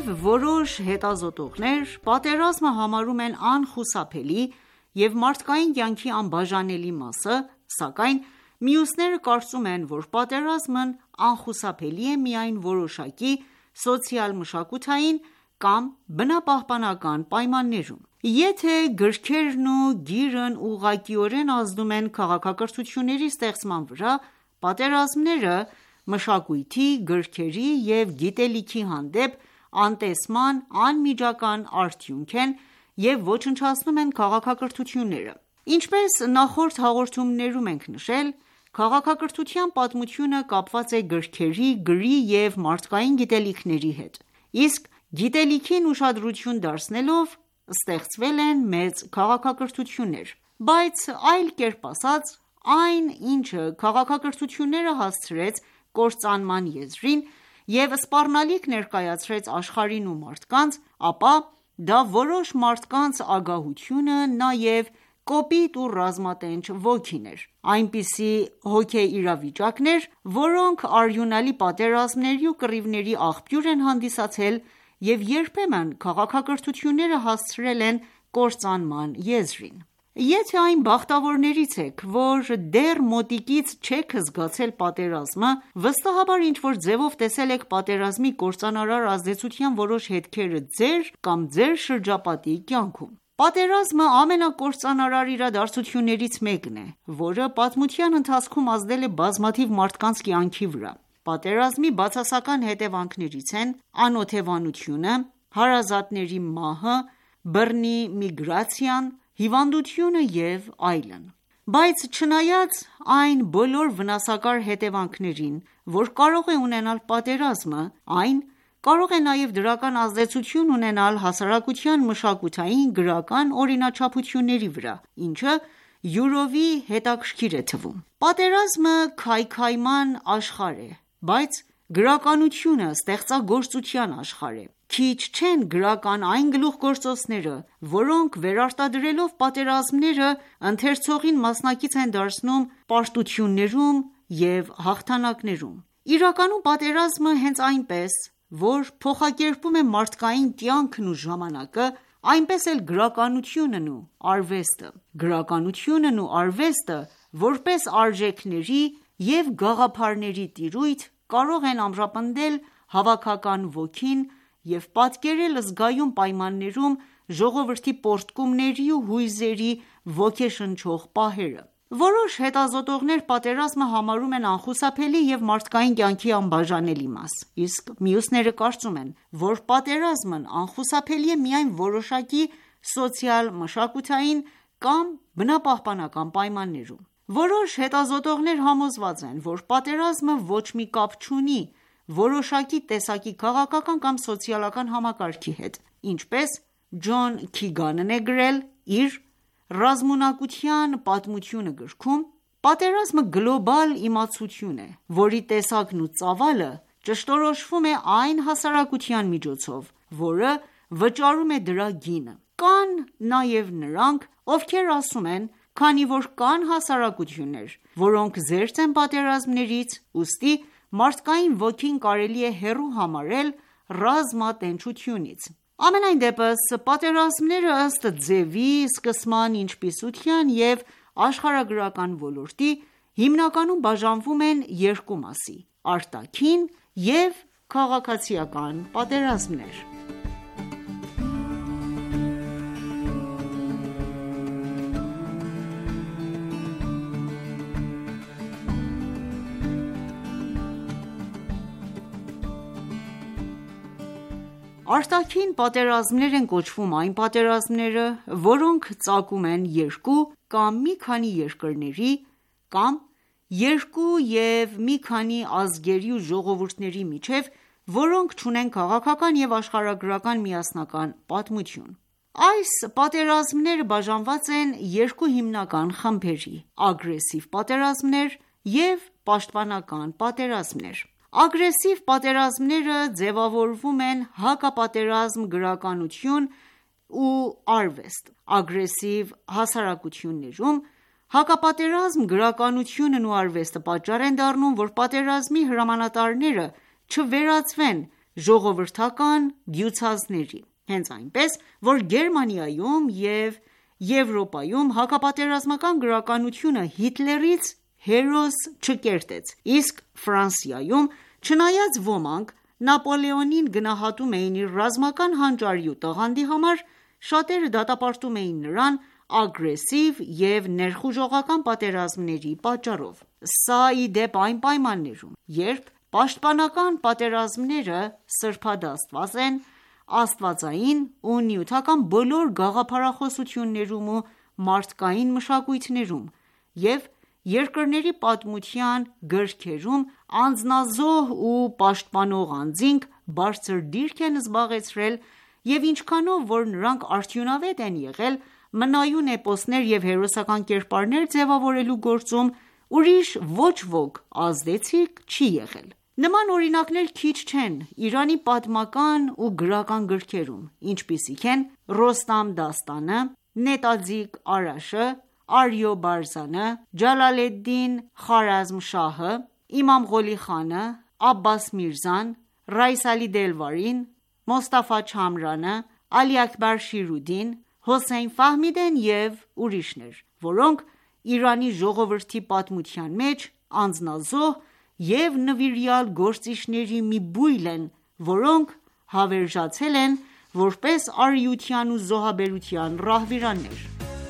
[SPEAKER 7] Թեև որոշ հետազոտողներ պատերազմը համարում են անխուսափելի և մարդկային կյանքի անբաժանելի մասը, սակայն մյուսները կարծում են, որ պատերազմն անխուսափելի է միայն որոշակի սոցիալ-մշակութային կամ բնապահպանական պայմաններում: Եթե գրքերն ու գիրն ուղղակիորեն ազդում են քաղաքակրթությունների ստեղծման վրա, պատերազմները մշակույթի, գրքերի և գիտելիքի հանդեպ անտեսման անմիջական արդյունք են և ոչնչացնում են քաղաքակրթությունները: Ինչպես նախորդ հաղորդումներում ենք նշել, քաղաքակրթության պատմությունը կապված է գրքերի, գրի և մարդկային գիտելիքների հետ, իսկ գիտելիքին ուշադրություն դարձնելով ստեղծվել են մեծ քաղաքակրթություններ: Բայց այլ կերպ ասած, այն ինչը քաղաքակրթությունները հասցրեց կործանման եզրին և սպառնալիք ներկայացրեց աշխարհին ու մարդկանց, ապա դա որոշ մարդկանց ագահությունը, նաև կոպիտ ու ռազմատենչ ոգին էր: Այնպիսի հոգեիրավիճակներ, որոնք արյունալի պատերազմների ու կռիվների աղբյուր են հանդիսացել և երբեմն քաղաքակրթությունները հասցրել են կործանման եզրին: Եթե այն բախտավորներից եք, որ դեռ մոտիկից չեք զգացել պատերազմը, վստահաբար ինչ-որ ձևով տեսել եք պատերազմի կործանարար ազդեցության որոշ հետքեր ձեր կամ ձեր շրջապատի կյանքում: Պատերազմը ամենակործանարար իրադարձություններից մեկն է, որը պատմության ընթացքում ազդել է բազմաթիվ մարդկանց կյանքի վրա: Պատերազմի բացասական հետևանքներից են անօթևանությունը, հարազատների մահը, բռնի միգրացիան, հիվանդությունը և այլն: Բայց չնայած այն բոլոր վնասակար հետևանքներին, որ կարող է ունենալ պատերազմը, այն կարող է նաև դրական ազդեցություն ունենալ հասարակության մշակութային, գրական օրինաչափությունների վրա, ինչը յուրովի հետաքրքիր է թվում: Պատերազմը քայքայման աշխարհ է, բայց գրականությունը ստեղծագործության աշխարհ է: Քիչ չեն գրական այն գլուխգործոցները, որոնք վերարտադրելով պատերազմները, ընթերցողին մասնակից են դարձնում պարտություններում և հաղթանակներում: Իրականում պատերազմը հենց այնպես, որ փոխակերպում է մարդկային կյանքն ու ժամանակը, այնպես էլ գրականությունն ու արվեստը: Գրականությունն ու արվեստը, որպես արժեքների և գաղափարների տիրույթ, կարող են ամրապնդել հավաքական ոգին և պատկերել զգայուն պայմաններում ժողովրդի պոռթկումների ու հույզերի ոգեշնչող պահերը: Որոշ հետազոտողներ պատերազմը համարում են անխուսափելի և մարդկային կյանքի անբաժանելի մաս, իսկ մյուսները կարծում են, որ պատերազմն անխուսափելի է միայն որոշակի սոցիալ-մշակութային կամ բնապահպանական պայմաններում: Որոշ հետազոտողներ համոզված են, որ պատերազմը ոչ մի կապ չունի որոշակի տեսակի քաղաքական կամ սոցիալական համակարգի հետ: Ինչպես Ջոն Քիգանն է գրել իր «Ռազմունակության պատմությունը» գրքում. «Պատերազմը գլոբալ իմացություն է, որի տեսակն ու ծավալը ճշտորոշվում է այն հասարակության միջոցով, որը վճարում է դրա գինը: Կան նաև նրանք, ովքեր ասում են, քանի որ կան հասարակություններ, որոնք զերծ են պատերազմներից, ուստի մարդկային ոգին կարելի է հեռու համարել ռազմատենչությունից: Համենայն դեպս, պատերազմները ըստ ձևի, սկսման, ինչպիսության և աշխարհագրական ոլորտի, հիմնականում բաժանվում են երկու մասի՝ արտաքին և քաղաքացիական պատերազմներ: Արտաքին պատերազմներ են կոչվում այն պատերազմները, որոնք ծագում են երկու կամ մի քանի երկրների կամ երկու և մի քանի ազգերի ու ժողովուրդների միջև, որոնք չունեն քաղաքական և աշխարհագրական միասնական պատմություն: Այս պատերազմները բաժանված են երկու հիմնական խմբերի՝ ագրեսիվ պատերազմներ և պաշտպանական պատերազմներ: Ագրեսիվ պատերազմները ձևավորվում են հակապատերազմ գրականություն ու արվեստ: Ագրեսիվ հասարակություններում հակապատերազմ գրականությունն ու արվեստը պատճառ են դառնում, որ պատերազմի հրամանատարները չվերածվեն ժողովրդական դյուցազների։ Հենց այնպես, որ Գերմանիայում և Եվրոպայում հակապատերազմական գրականությունը Հիտլերից հերոս չկերտեց, իսկ Ֆրանսիայում, չնայած ոմանք Նապոլեոնին գնահատում էին իր ռազմական հանճարի ու տաղանդի համար, շատերը դատապարտում էին նրան ագրեսիվ և ներխուժողական պատերազմների պատճառով։ Սա ի դեպ այն պայմաններում, երբ պաշտպանական պատերազմները սրբադաստված են աստվածային ու նյութական բոլոր գաղափարախոսություններում ու մարդկային մշակույթներում և երկրների պատմության գրքերում անձնազոհ ու պաշտպանող անձինք բարձր դիրք են զբաղեցրել և ինչքանով որ նրանք արդյունավետ են եղել մնայուն էպոսներ և հերոսական կերպարներ ձևավորելու գործում, ուրիշ ոչ ոք ազդեցիկ չի եղել։ Նման օրինակներ քիչ չեն Իրանի պատմական ու գրական գրքերում, ինչպիսիք են Ռոստամ դաստանը, Նետաձիգ Արաշը, Արիո Բարզանը, Ջալալեդդին Խարազմշահը, Իմամ Ղոլի խանը, Աբբաս Միրզան, Ռայիս Ալի Դելվարին, Մոստաֆա Չամրանը, Ալի Աքբար Շիրուդին, Հոսեյն Ֆահմիդեն և ուրիշներ, որոնք Իրանի ժողովրդի պատմության մեջ անձնազոհ և նվիրյալ գործիչների մի բույլ են, որոնք հավերժացել են որպես արիության ու զոհաբերության ռահվիրաններ։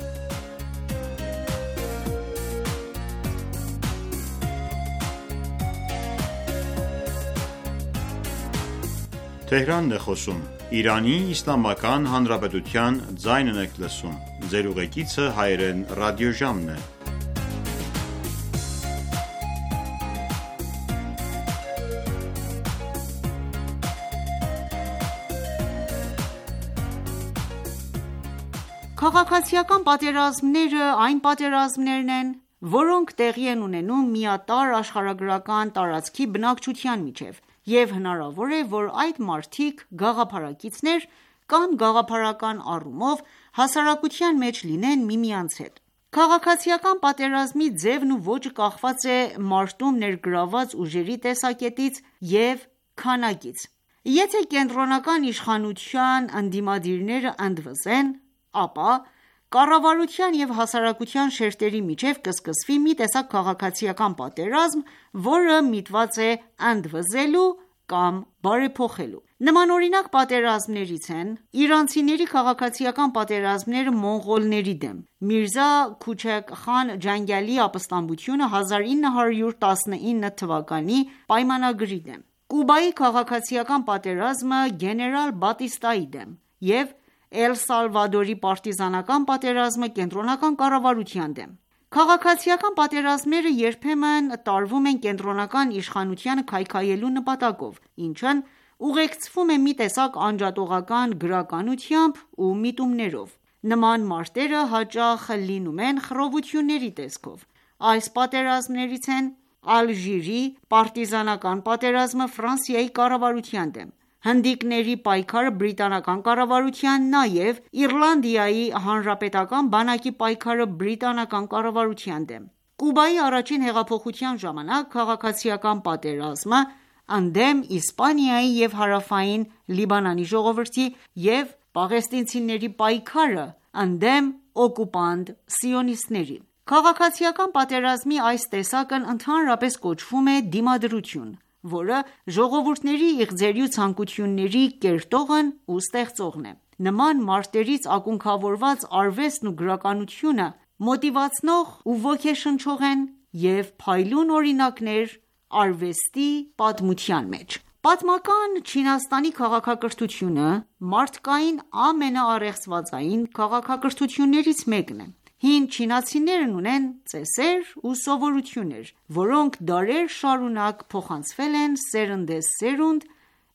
[SPEAKER 7] Քաղաքացիական պատերազմները այն պատերազմներն են, որոնք տեղի են ունենում միատարր աշխարհագրական տարածքի բնակչության միջև, և հնարավոր է, որ այդ մարդիկ գաղափարակիցներ կամ գաղափարական առումով հասարակության մեջ լինեն միմյանց հետ։ Քաղաքացիական պատերազմի ձևն ու ոճը կախված է մարտում ներգրավված ուժերի տեսակետից և քանակից։ Եթե կենտրոնական իշխանության ընդդիմադիրները ընդվզեն, ապա կառավարության և հասարակության շերտերի միջև կսկսվի մի տեսակ քաղաքացիական պատերազմ, որը միտված է ընդվզելու կամ բարեփոխելու։ Նմանօրինակ պատերազմներից են իրանցիների քաղաքացիական պատերազմները մոնղոլների դեմ, Միրզա Քուչեկ խան Ջանգալիի ապստամբությունը հազար ինը հարյուր տասնինը թվականի պայմանագրի դեմ, Կուբայի քաղաքացիական պատերազմը գեներալ Բատիստայի դեմ և Էլ Սալվադորի պարտիզանական պատերազմը կենտրոնական կառավարության դեմ։ Քաղաքացիական պատերազմները երբեմն տարվում են կենտրոնական իշխանությանը քայքայելու նպատակով, ինչն ուղեկցվում է մի տեսակ անջատողական գրականությամբ ու միտումներով։ Նման մարտերը հաճախ լինում են խռովությունների տեսքով։ Այս պատերազմներից են Ալժիրի պարտիզանական պատերազմը Ֆրանսիայի կառավարության դեմ, հնդիկների պայքարը բրիտանական կառավարության, նաև Իռլանդիայի հանրապետական բանակի պայքարը բրիտանական կառավարության դեմ, Կուբայի առաջին հեղափոխության ժամանակ քաղաքացիական պատերազմը ընդդեմ Իսպանիայի և հարավային Լիբանանի ժողովրդի և պաղեստինցիների պայքարը ընդդեմ օկուպանտ սիոնիստների։ Քաղաքացիական պատերազմի այս տեսակն ընդհանրապես կոչվում է դիմադրություն, որը ժողովուրդների իղձերի ու ցանկությունների կերտողն ու ստեղծողն է։ Նման մարտերից ակունքավորված արվեստն ու գրականությունը մոտիվացնող ու ոգեշնչող են և փայլուն օրինակներ արվեստի պատմության մեջ։ Պատմական Չինաստանի քաղաքակրթությունը մարդկային ամենաառեղծվածային քաղաքակրթություններից մեկն է։ Հին չինացիներն ունեն ծեսեր ու սովորություններ, որոնք դարեր շարունակ փոխանցվել են սերնդեսերունդ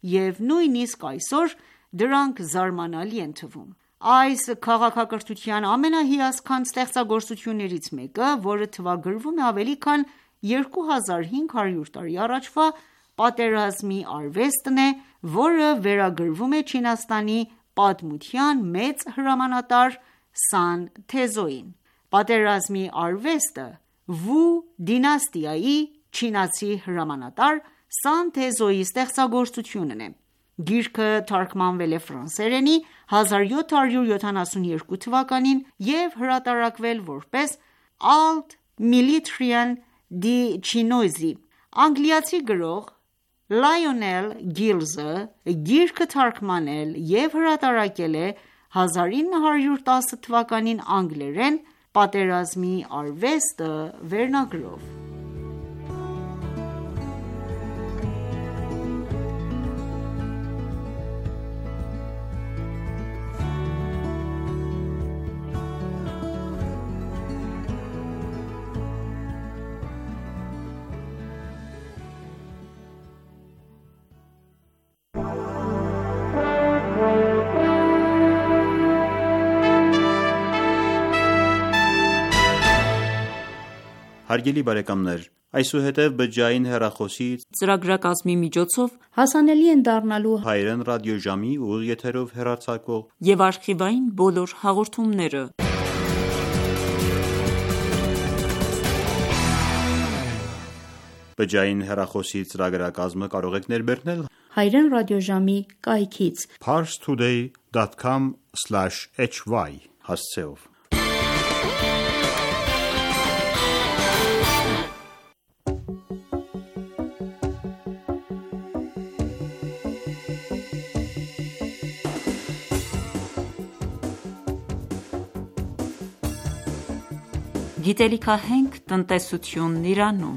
[SPEAKER 7] և նույնիսկ այսօր դրանք զարմանալի են թվում։ Այս քաղաքակրթության ամենահիասքանչ ստեղծագործություններից մեկը, որը թվագրվում է ավելի քան երկու հազար հինգ հարյուր տարի առաջվա, պատերազմի արվեստն է, որը վերագրվում է Չինաստանի պատմության մեծ հրամանատար Սան Թեզոյին։ Պատերազմի արվեստը Վու դինաստիայի չինացի հրամանատար Սան Թեզոյի ստեղծագործությունն է։ Գիրքը թարգմանվել է ֆրանսերենի հազար յոթ հարյուր յոթանասունյոթ թվականին և հրատարակվել որպես Alt Militrian di Chinoiserie։ Անգլիացի գրող Լայոնել Գիլզը գիրքը թարգմանել և հրատարակել է հազար ինը հարյուր տասը թվականին անգլերեն «Պատերազմի արվեստը» վերնագրով։
[SPEAKER 8] Հարգելի բարեկամներ, այսուհետև բջջային հեռախոսի
[SPEAKER 2] ծրագրակազմի միջոցով
[SPEAKER 9] հասանելի են դառնալու
[SPEAKER 8] հայերեն ռադիոժամի ուղիղ եթերով հեռարձակվող
[SPEAKER 2] և արխիվային բոլոր հաղորդումները։
[SPEAKER 8] Բջջային հեռախոսի ծրագրակազմը կարող եք ներբեռնել
[SPEAKER 9] հայերեն ռադիոժամի կայքից
[SPEAKER 8] parstoday dot com slash h y հասցեով։
[SPEAKER 2] Գիտելիքահենք տնտեսությունն Իրանում։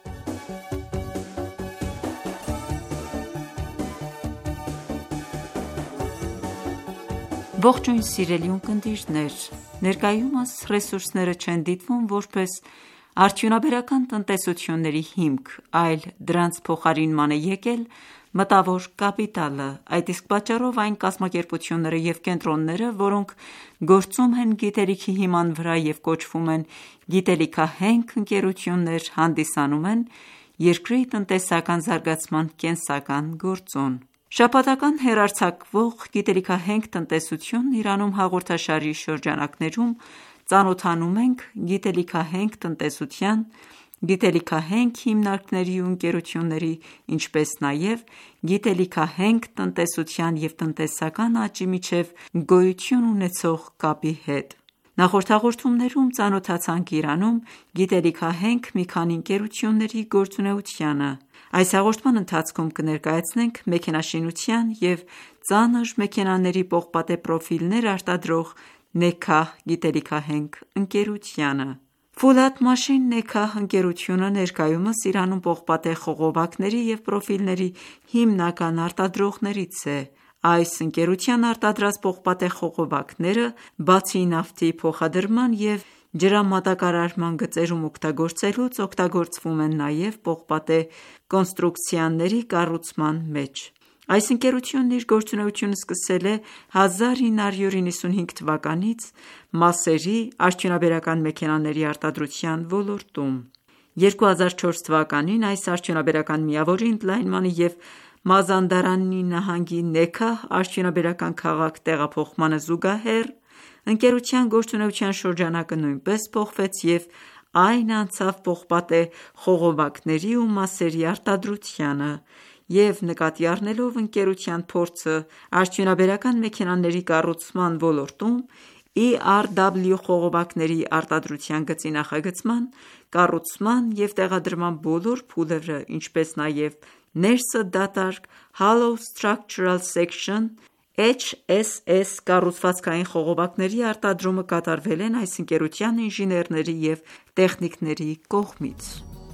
[SPEAKER 2] Ողջույն սիրելի ունկնդիրներ, ներկայումս ռեսուրսները չեն դիտվում որպես արդյունաբերական տնտեսությունների հիմք, այլ դրանց փոխարինման է եկել մտավոր կապիտալը, այդ իսկ պատճառով այն կազմակերպությունները և կենտրոնները, որոնք գործում են գիտելիքի հիման վրա և կոչվում են գիտելիքահենք ընկերություններ, հանդիսանում են երկրի տնտեսական զարգացման կենսական գործոն։ Շաբաթական հեռարձակվող «Գիտելիքահենք տնտեսությունն Իրանում» հաղորդաշարի շրջանակներում ծանոթանում ենք գիտելիքահենք տնտեսության, գիտելիքահենք հիմնարկների ու ընկերությունների, ինչպես նաև գիտելիքահենք տնտեսության և տնտեսական աճի միջև գոյություն ունեցող կապի հետ։ Նախորդ հաղորդումներում ծանոթացանք Իրանում գիտելիքահենք մի քանի ընկերությունների գործունեությանը։ Այս հաղորդման ընթացքում կներկայացնենք մեքենաշինության և ծանր մեքենաների պողպատե պրոֆիլներ արտադրող Նեքահ գիտելիքահենք ընկերությանը։ Ֆուլատ Մաշին Նեքահ ընկերությունը ներկայումս Իրանում պողպատե խողովակների և պրոֆիլների հիմնական արտադրողներից է։ Այս ընկերության արտադրած պողպատե խողովակները, բացի նավթի փոխադրման և ջրամատակարարման գծերում օգտագործելուց, օգտագործվում են նաև պողպատե կոնստրուկցիաների կառուցման մեջ։ Այս ընկերությունն իր գործունեությունը սկսել է հազար ինը հարյուր իննսունհինգ թվականից մասերի արդյունաբերական մեքենաների արտադրության ոլորտում։ երկու հազար չորս թվականին այս արդյունաբերական միավորի ընդլայնմանը և Մազանդարանի նահանգի Նեքահ արդյունաբերական քաղաք տեղափոխմանը զուգահեռ, ընկերության գործունեության շրջանակը նույնպես փոխվեց և այն անցավ պողպատե խողովակների ու մասերի արտադրությանը, և նկատի առնելով ընկերության փորձը արդյունաբերական մեքենաների կառուցման ոլորտում, ի առ դաբլյու խողովակների արտադրության գծի նախագծման, կառուցման և տեղադրման բոլոր փուլերը, ինչպես նաև ներսը դատարկ Hollow Structural Section H S S կառուցվածքային խողովակների արտադրումը կատարվել են այս ընկերության ինժեներների և տեխնիկների կողմից։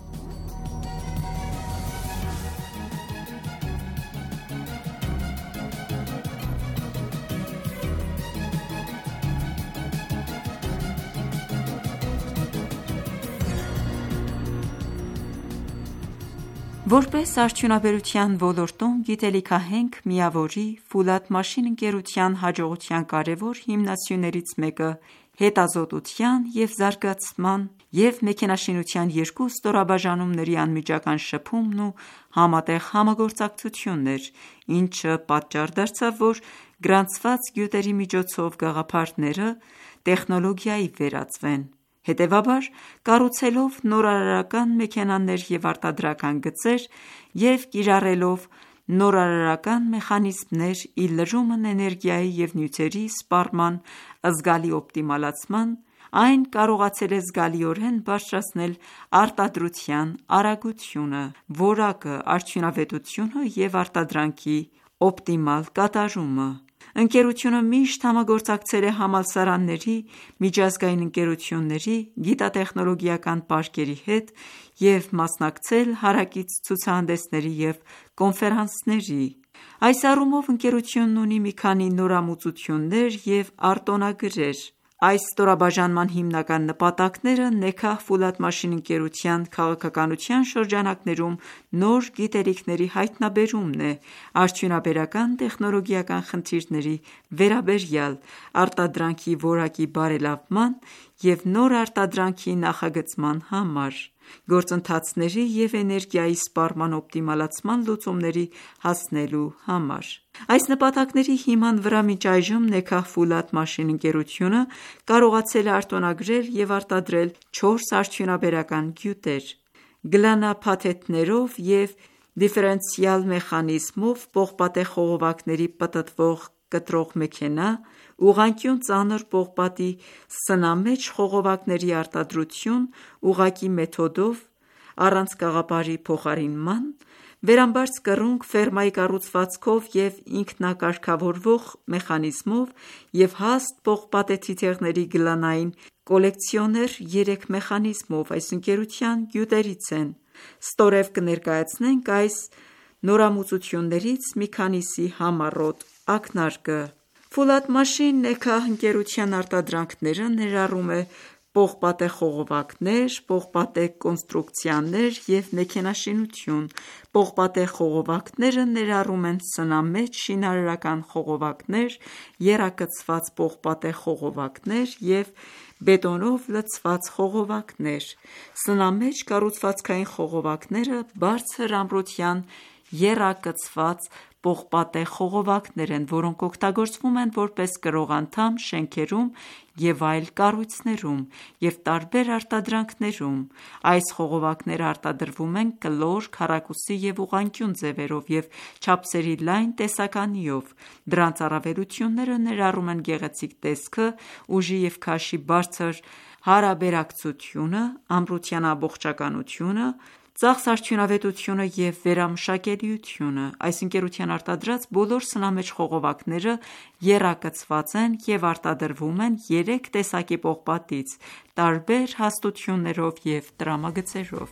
[SPEAKER 2] Որպես արդյունաբերության ոլորտում գիտելիքահենք միավորի Ֆուլատ Մաշին ընկերության հաջողության կարևոր հիմնասյուներից մեկը հետազոտության և զարգացման և մեքենաշինության երկու ստորաբաժանումների անմիջական շփումն ու համատեղ համագործակցությունն էր, ինչը պատճառ դարձավ, որ գրանցված գյուտերի միջոցով գաղափարները տեխնոլոգիայի վերածվեն։ Հետևաբար, կառուցելով նորարարական մեքենաներ և արտադրական գծեր և կիրառելով նորարարական մեխանիզմներ՝ ի լրումն էներգիայի և նյութերի սպառման զգալի օպտիմալացման, այն կարողացել է զգալիորեն բարձրացնել արտադրության արագությունը, որակը, արդյունավետությունը և արտադրանքի օպտիմալ կատարումը։ Ընկերությունը միշտ համագործակցել է համալսարանների, միջազգային ընկերությունների, գիտատեխնոլոգիական պարկերի հետ և մասնակցել հարակից ցուցահանդեսների և կոնֆերանսների։ Այս առումով ընկերությունն ունի մի քանի նորամուծություններ և արտոնագրեր։ Այս ստորաբաժանման հիմնական նպատակները Nekah Foulat Machine ընկերության քաղաքականության շրջանակներում նոր գիտելիքների հայտնաբերումն է արդյունաբերական տեխնոլոգիական խնդիրների վերաբերյալ, արտադրանքի որակի բարելավման և նոր արտադրանքի նախագծման համար, գործընթացների և էներգիայի սպառման օպտիմալացման լուծումների հասնելու համար։ Այս նպատակների հիման վրա մինչ այժմ Nekah Foulat Machine ընկերությունը կարողացել է արտոնագրել և արտադրել չորս արդյունաբերական գյուտեր՝ գլանափաթեթներով և դիֆերենցիալ մեխանիզմով պողպատե խողովակների պտտվող կտրող մեքենա, ուղղանկյուն ծանր պողպատի սնամեջ խողովակների արտադրություն ուղղակի մեթոդով, առանց կաղապարի փոխարինման, վերամբարձ կռունկ ֆերմայի կառուցվածքով և ինքնակարգավորվող մեխանիզմով և հաստ պողպատե թիթեղների գլանային կոլեկցիոներ երեք մեխանիզմով այս ընկերության գյուտերից են։ Ստորև կներկայացնենք այս նորամուծություններից մի քանիսի համառոտ ակնարկը։ Foulat Machine Nekah ընկերության արտադրանքները ներառում է պողպատե խողովակներ, պողպատե կոնստրուկցիաներ և մեքենաշինություն։ Պողպատե խողովակները ներառում են սնամեջ շինարարական խողովակներ, եռակցված պողպատե խողովակներ և բետոնով լցված խողովակներ։ Սնամեջ կառուցվածքային խողովակները բարձր ամրության եռակցված պողպատե խողովակներ են, որոնք օգտագործվում են որպես կրող անդամ շենքերում և այլ կառույցներում և տարբեր արտադրանքներում։ Այս խողովակները արտադրվում են կլոր, քառակուսի և ուղղանկյուն ձևերով և չափսերի լայն տեսականիով։ Դրանց առավելությունները ներառում են գեղեցիկ տեսքը, ուժի և քաշի բարձր հարաբերակցությունը, ամրության ամբողջականությունը, ծախս արդյունավետությունը և վերամշակելիությունը։ Այս ընկերության արտադրած բոլոր սնամեջ խողովակները եռակցված են և արտադրվում են երեք տեսակի պողպատից՝ տարբեր հաստություններով և տրամագծերով։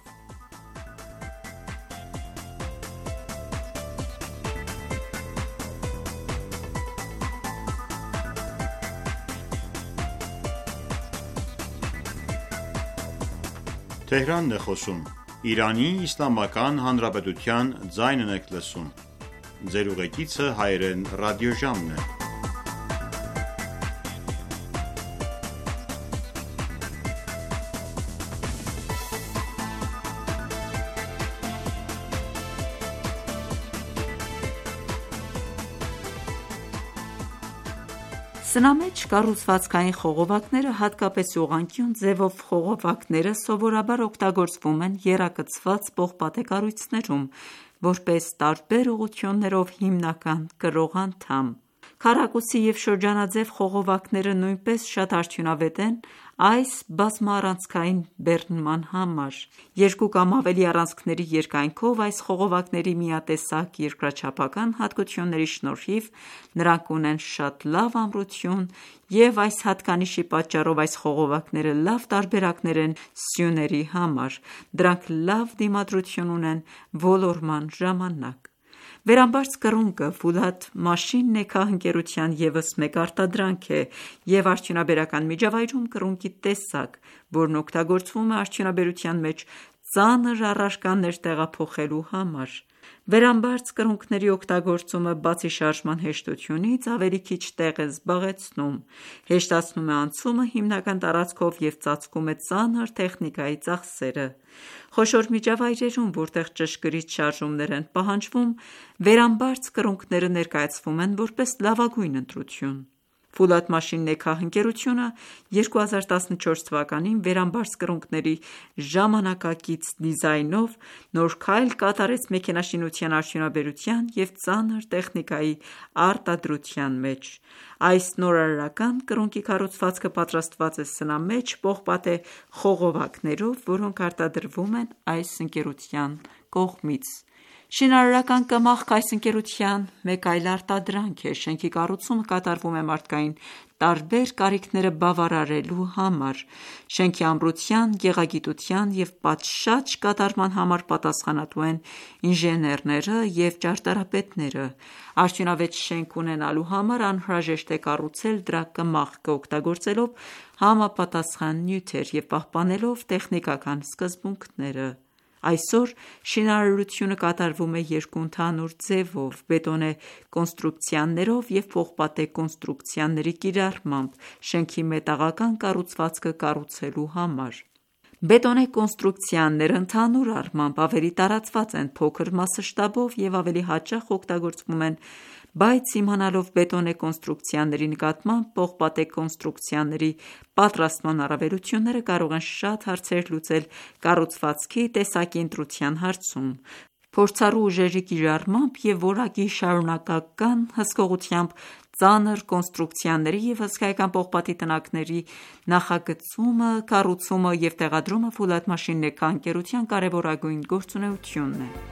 [SPEAKER 2] Սնամեջ կառուցվածքային խողովակները, հատկապես ուղղանկյուն ձևով խողովակները, սովորաբար օգտագործվում են եռակցված պողպատե կառույցներում որպես տարբեր ուղղություններով հիմնական կրող անդամ։ Քառակուսի և շրջանաձև խողովակները նույնպես շատ արդյունավետ են այս բազմաառանցքային բեռնման համար։ Երկու կամ ավելի առանցքների երկայնքով այս խողովակների միատեսակ երկրաչափական հատկությունների շնորհիվ նրանք ունեն շատ լավ ամրություն և այս հատկանիշի պատճառով այս խողովակները լավ տարբերակներ են սյուների համար։ Դրանք լավ դիմադրություն ունեն ոլորման ժամանակ։ Վերամբարձ կռունկը Foulat Machine Nekah ընկերության ևս մեկ արտադրանք է և արդյունաբերական միջավայրում կռունկի տեսակ, որն օգտագործվում է արդյունաբերության մեջ ծանր առարկաներ տեղափոխելու համար։ Վերամբարձ կռունկների օգտագործումը բացի շարժման հեշտությունից, ավելի քիչ տեղ է զբաղեցնում, հեշտացնում է անցումը հիմնական տարածքով և ծածկում է ծանր տեխնիկայի ծախսերը։ Խոշոր միջավայրերում, որտեղ ճշգրիտ շարժումներ են պահանջվում, վերամբարձ կռունկները ներկայացվում են որպես լավագույն ընտրություն։ Ֆուլատ Machine Nekah ընկերությունը երկու հազար տասնչորս թվականին վերամբարձ կրունկների ժամանակակից դիզայնով նոր քայլ կատարեց մեքենաշինության արդյունաբերության և ծանր տեխնիկայի արտադրության մեջ։ Այս նորարարական կրունկի կառուցվածքը պատրաստված է սնամեջ պողպատե խողովակներով, որոնք արտադրվում են այս ընկերության կողմից։ Շինարարական կմախք այս ընկերության մեկ այլ արտադրանք է։ Շենքի կառուցումը կատարվում է մարդկային տարբեր կարիքները բավարարելու համար։ Շենքի ամրության, գեղագիտության և պատշաճ կատարման համար պատասխանատու են ինժեներները և ճարտարապետները։ Արդյունավետ շենք ունենալու համար անհրաժեշտ է կառուցել դրա կմախքը՝ օգտագործելով համապատասխան նյութեր և պահպանելով տեխնիկական սկզբունքները։ Այսօր շինարարությունը կատարվում է երկու ընդհանուր ձևով՝ բետոնե կոնստրուկցիաներով և պողպատե կոնստրուկցիաների կիրառմամբ՝ շենքի մետաղական կառուցվածքը կառուցելու համար։ Բետոնե կոնստրուկցիաները ընդհանուր առմամբ ավելի տարածված են, փոքր մասշտաբով և ավելի հաճախ օգտագործվում են, բայց իմանալով բետոնե կոնստրուկցիաների նկատմամբ պողպատե կոնստրուկցիաների պատրաստման առավելությունները, կարող են շատ հարցեր լուծել կառուցվածքի տեսակի ընտրության հարցում։ Փորձառու ուժերի կիրառմամբ և որակի շարունակական հսկողությամբ ծանր կոնստրուկցիաների և հսկայական պողպատի տնակների նախագծումը, կառուցումը և տեղադրումը Ֆուլատ Machine Nekah ընկերության կարևորագույն գործունեությունն է։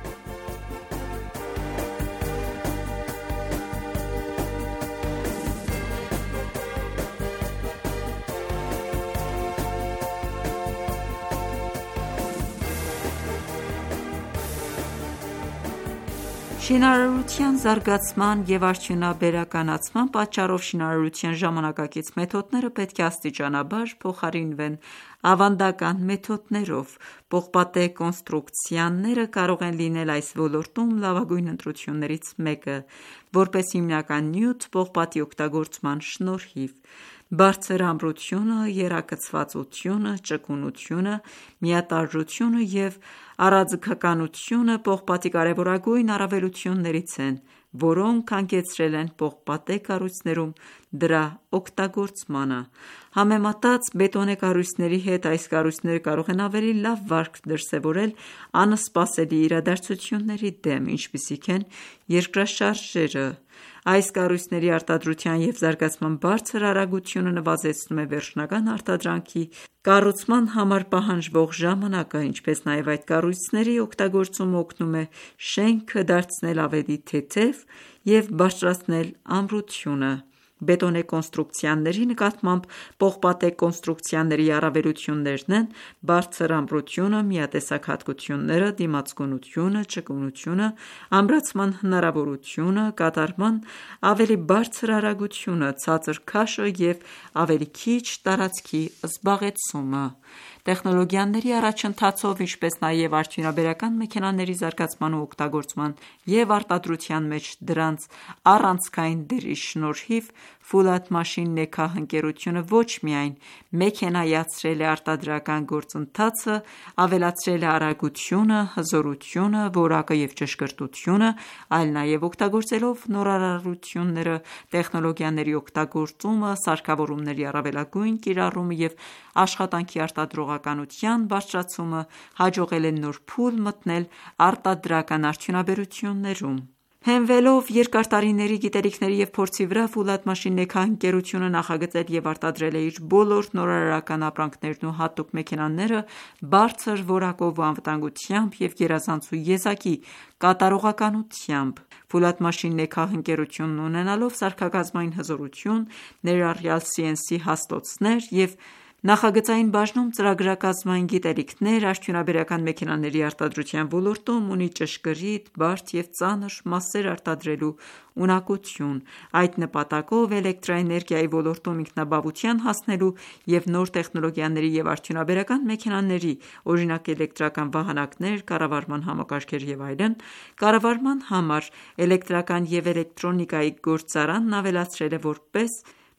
[SPEAKER 2] Շինարարության զարգացման և արդյունաբերականացման պատճառով շինարարության ժամանակակից մեթոդները պետք է աստիճանաբար փոխարինվեն ավանդական մեթոդներով։ Պողպատե կոնստրուկցիաները կարող են լինել այս ոլորտում լավագույն ընտրություններից մեկը, որպես հիմնական նյութ պողպատի օգտագործման շնորհիվ։ Բարձր ամրությունը, եռակցվածությունը, ճկունությունը, միատարրությունը և առաձգականությունը պողպատի կարևորագույն առավելություններից են, որոնք հանգեցրել են պողպատե կառույցներում դրա օգտագործմանը։ Համեմատած բետոնե կառույցների հետ, այս կառույցները կարող են ավելի լավ վարք դրսևորել անսպասելի իրադարձությունների դեմ, ինչպիսիք են երկրաշարժերը։ Այս կառույցների արտադրության և զարգացման բարձր արագությունը նվազեցնում է վերջնական արտադրանքի կառուցման համար պահանջվող ժամանակը, ինչպես նաև այդ կառույցների օգտագործումը օգնում է շենքը դարձնել ավելի թեթև և բարձրացնել ամրությունը։ Բետոնե կոնստրուկցիաների նկատմամբ պողպատե կոնստրուկցիաների առավելություններն են բարձր ամրությունը, միատեսակ հատկությունները, դիմացկունությունը, ճկունությունը, ամրացման հնարավորությունը, կատարման ավելի բարձր արագությունը, ցածր քաշը և ավելի քիչ տարածքի զբաղեցումը։ Տեխնոլոգիաների առաջընթացով, ինչպես նաև արդյունաբերական մեքենաների զարգացման ու օգտագործման և արտադրության մեջ դրանց առանցքային դերի շնորհիվ, Ֆուլատ Machine Nekah ընկերությունը ոչ միայն մեքենայացրել է արտադրական գործընթացը, ավելացրել է արագությունը, հզորությունը, որակը և ճշգրտությունը, այլ նաև օգտագործելով նորարարությունները, տեխնոլոգիաների օգտագործումը, սարքավորումների առավելագույն կիրառումը և աշխատանքի արտադրողականության բարձրացումը, հաջողել է նոր փուլ մտնել արտադրական արդյունաբերություններում։ Հենվելով երկար տարիների գիտելիքների և փորձի վրա, Ֆուլատ Machine Nekah ընկերությունը նախագծել և արտադրել է իր բոլոր նորարարական ապրանքներն ու հատուկ մեքենաները բարձր որակով ու անվտանգությամբ և գերազանց ու եզակի կատարողականությամբ։ Ֆուլատ Machine Nekah ընկերությունն ունենալով սարքակազմային հզորություն, ներառյալ C N C հաստոցներ և նախագծային բաժնում ծրագրակազմային գիտելիքներ, արդյունաբերական մեքենաների արտադրության ոլորտում ունի ճշգրիտ, բարդ և ծանր մասեր արտադրելու ունակություն։ Այդ նպատակով էլեկտրաէներգիայի ոլորտում ինքնաբավության հասնելու և նոր տեխնոլոգիաների և արդյունաբերական մեքենաների, օրինակ՝ էլեկտրական վահանակներ, կառավարման համակարգեր և այլն, կառավարման համար էլեկտրական և էլեկտրոնիկայի գործարանն ավելացրել է որպես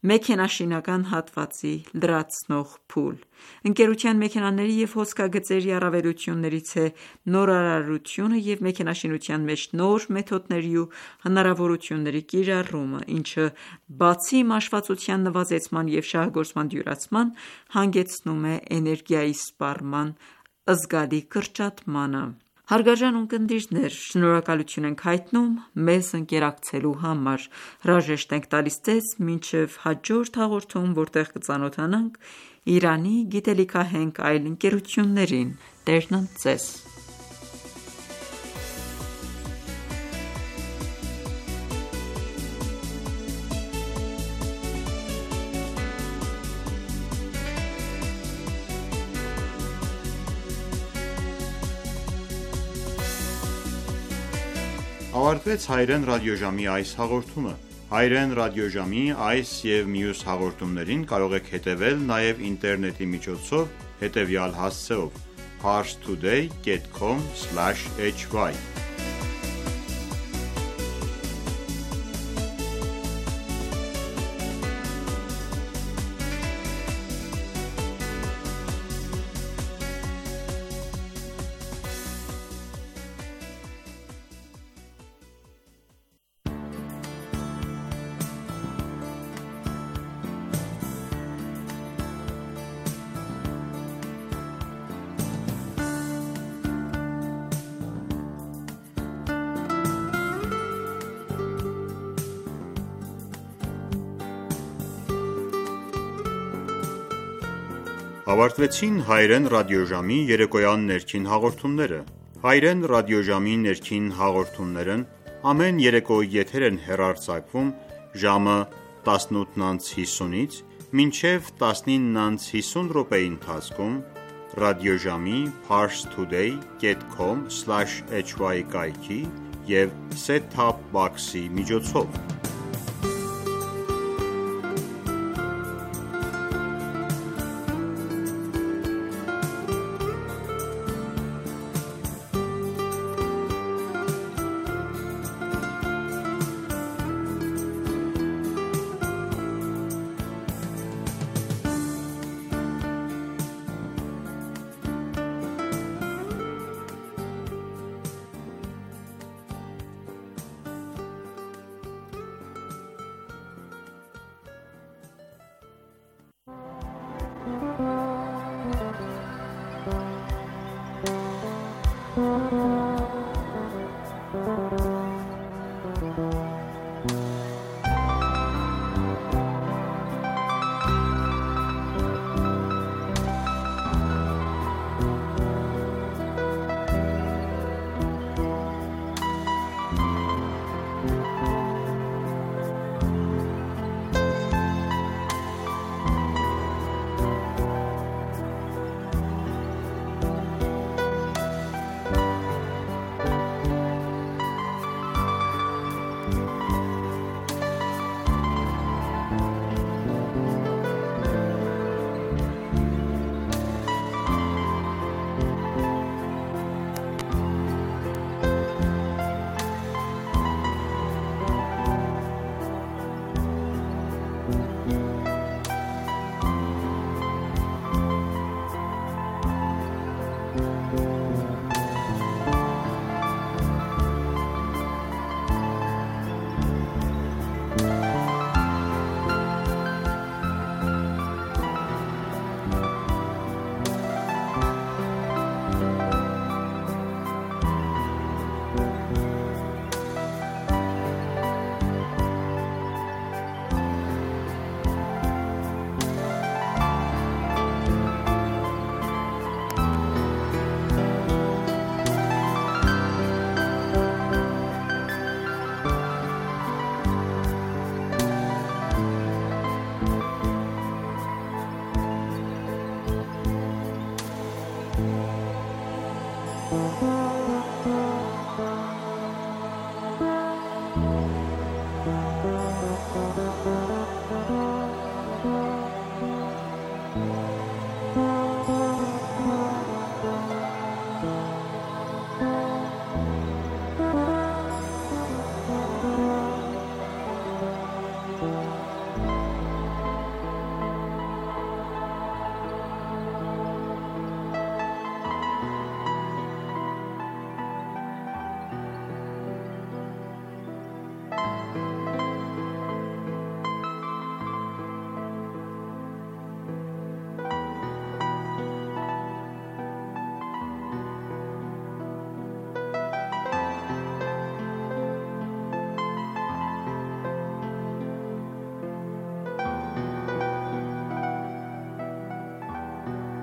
[SPEAKER 2] մեքենաշինական հատվածի լրացնող փուլ։ Ընկերության մեքենաների և հոսքագծերի առավելություններից է նորարարությունը և մեքենաշինության մեջ նոր մեթոդների ու հնարավորությունների կիրառումը, ինչը բացի մաշվածության նվազեցման և շահագործման դյուրացման, հանգեցնում է էներգիայի սպառման զգալի կրճատմանը։ Հարգարժան ունկնդիրներ, շնորհակալություն ենք հայտնում մեզ ընկերակցելու համար։ Հրաժեշտ ենք տալիս ձեզ մինչև հաջորդ հաղորդում, որտեղ կծանոթանանք Իրանի գիտելիքահենք այլ ընկերություններին։ Տերն ընդ ձեզ։
[SPEAKER 8] Ավարտվեց հայերեն ռադիոժամի այս հաղորդումը։ Հայերեն ռադիոժամի այս և մյուս հաղորդումներին կարող եք հետևել նաև ինտերնետի միջոցով հետևյալ հասցեով՝ parstoday dot com slash h y Ավարտվեցին հայերեն ռադիոժամի երեկոյան ներքին հաղորդումները։ Հայերեն ռադիոժամի ներքին հաղորդումներն ամեն երեկո եթեր են հեռարձակվում ժամը տասնութ ընց հիսունից մինչև տասնինը ընց հիսուն րոպեի ընթացքում ռադիոժամի parstoday dot com slash h y կայքի և set-top box-ի միջոցով։
[SPEAKER 10] Thank you.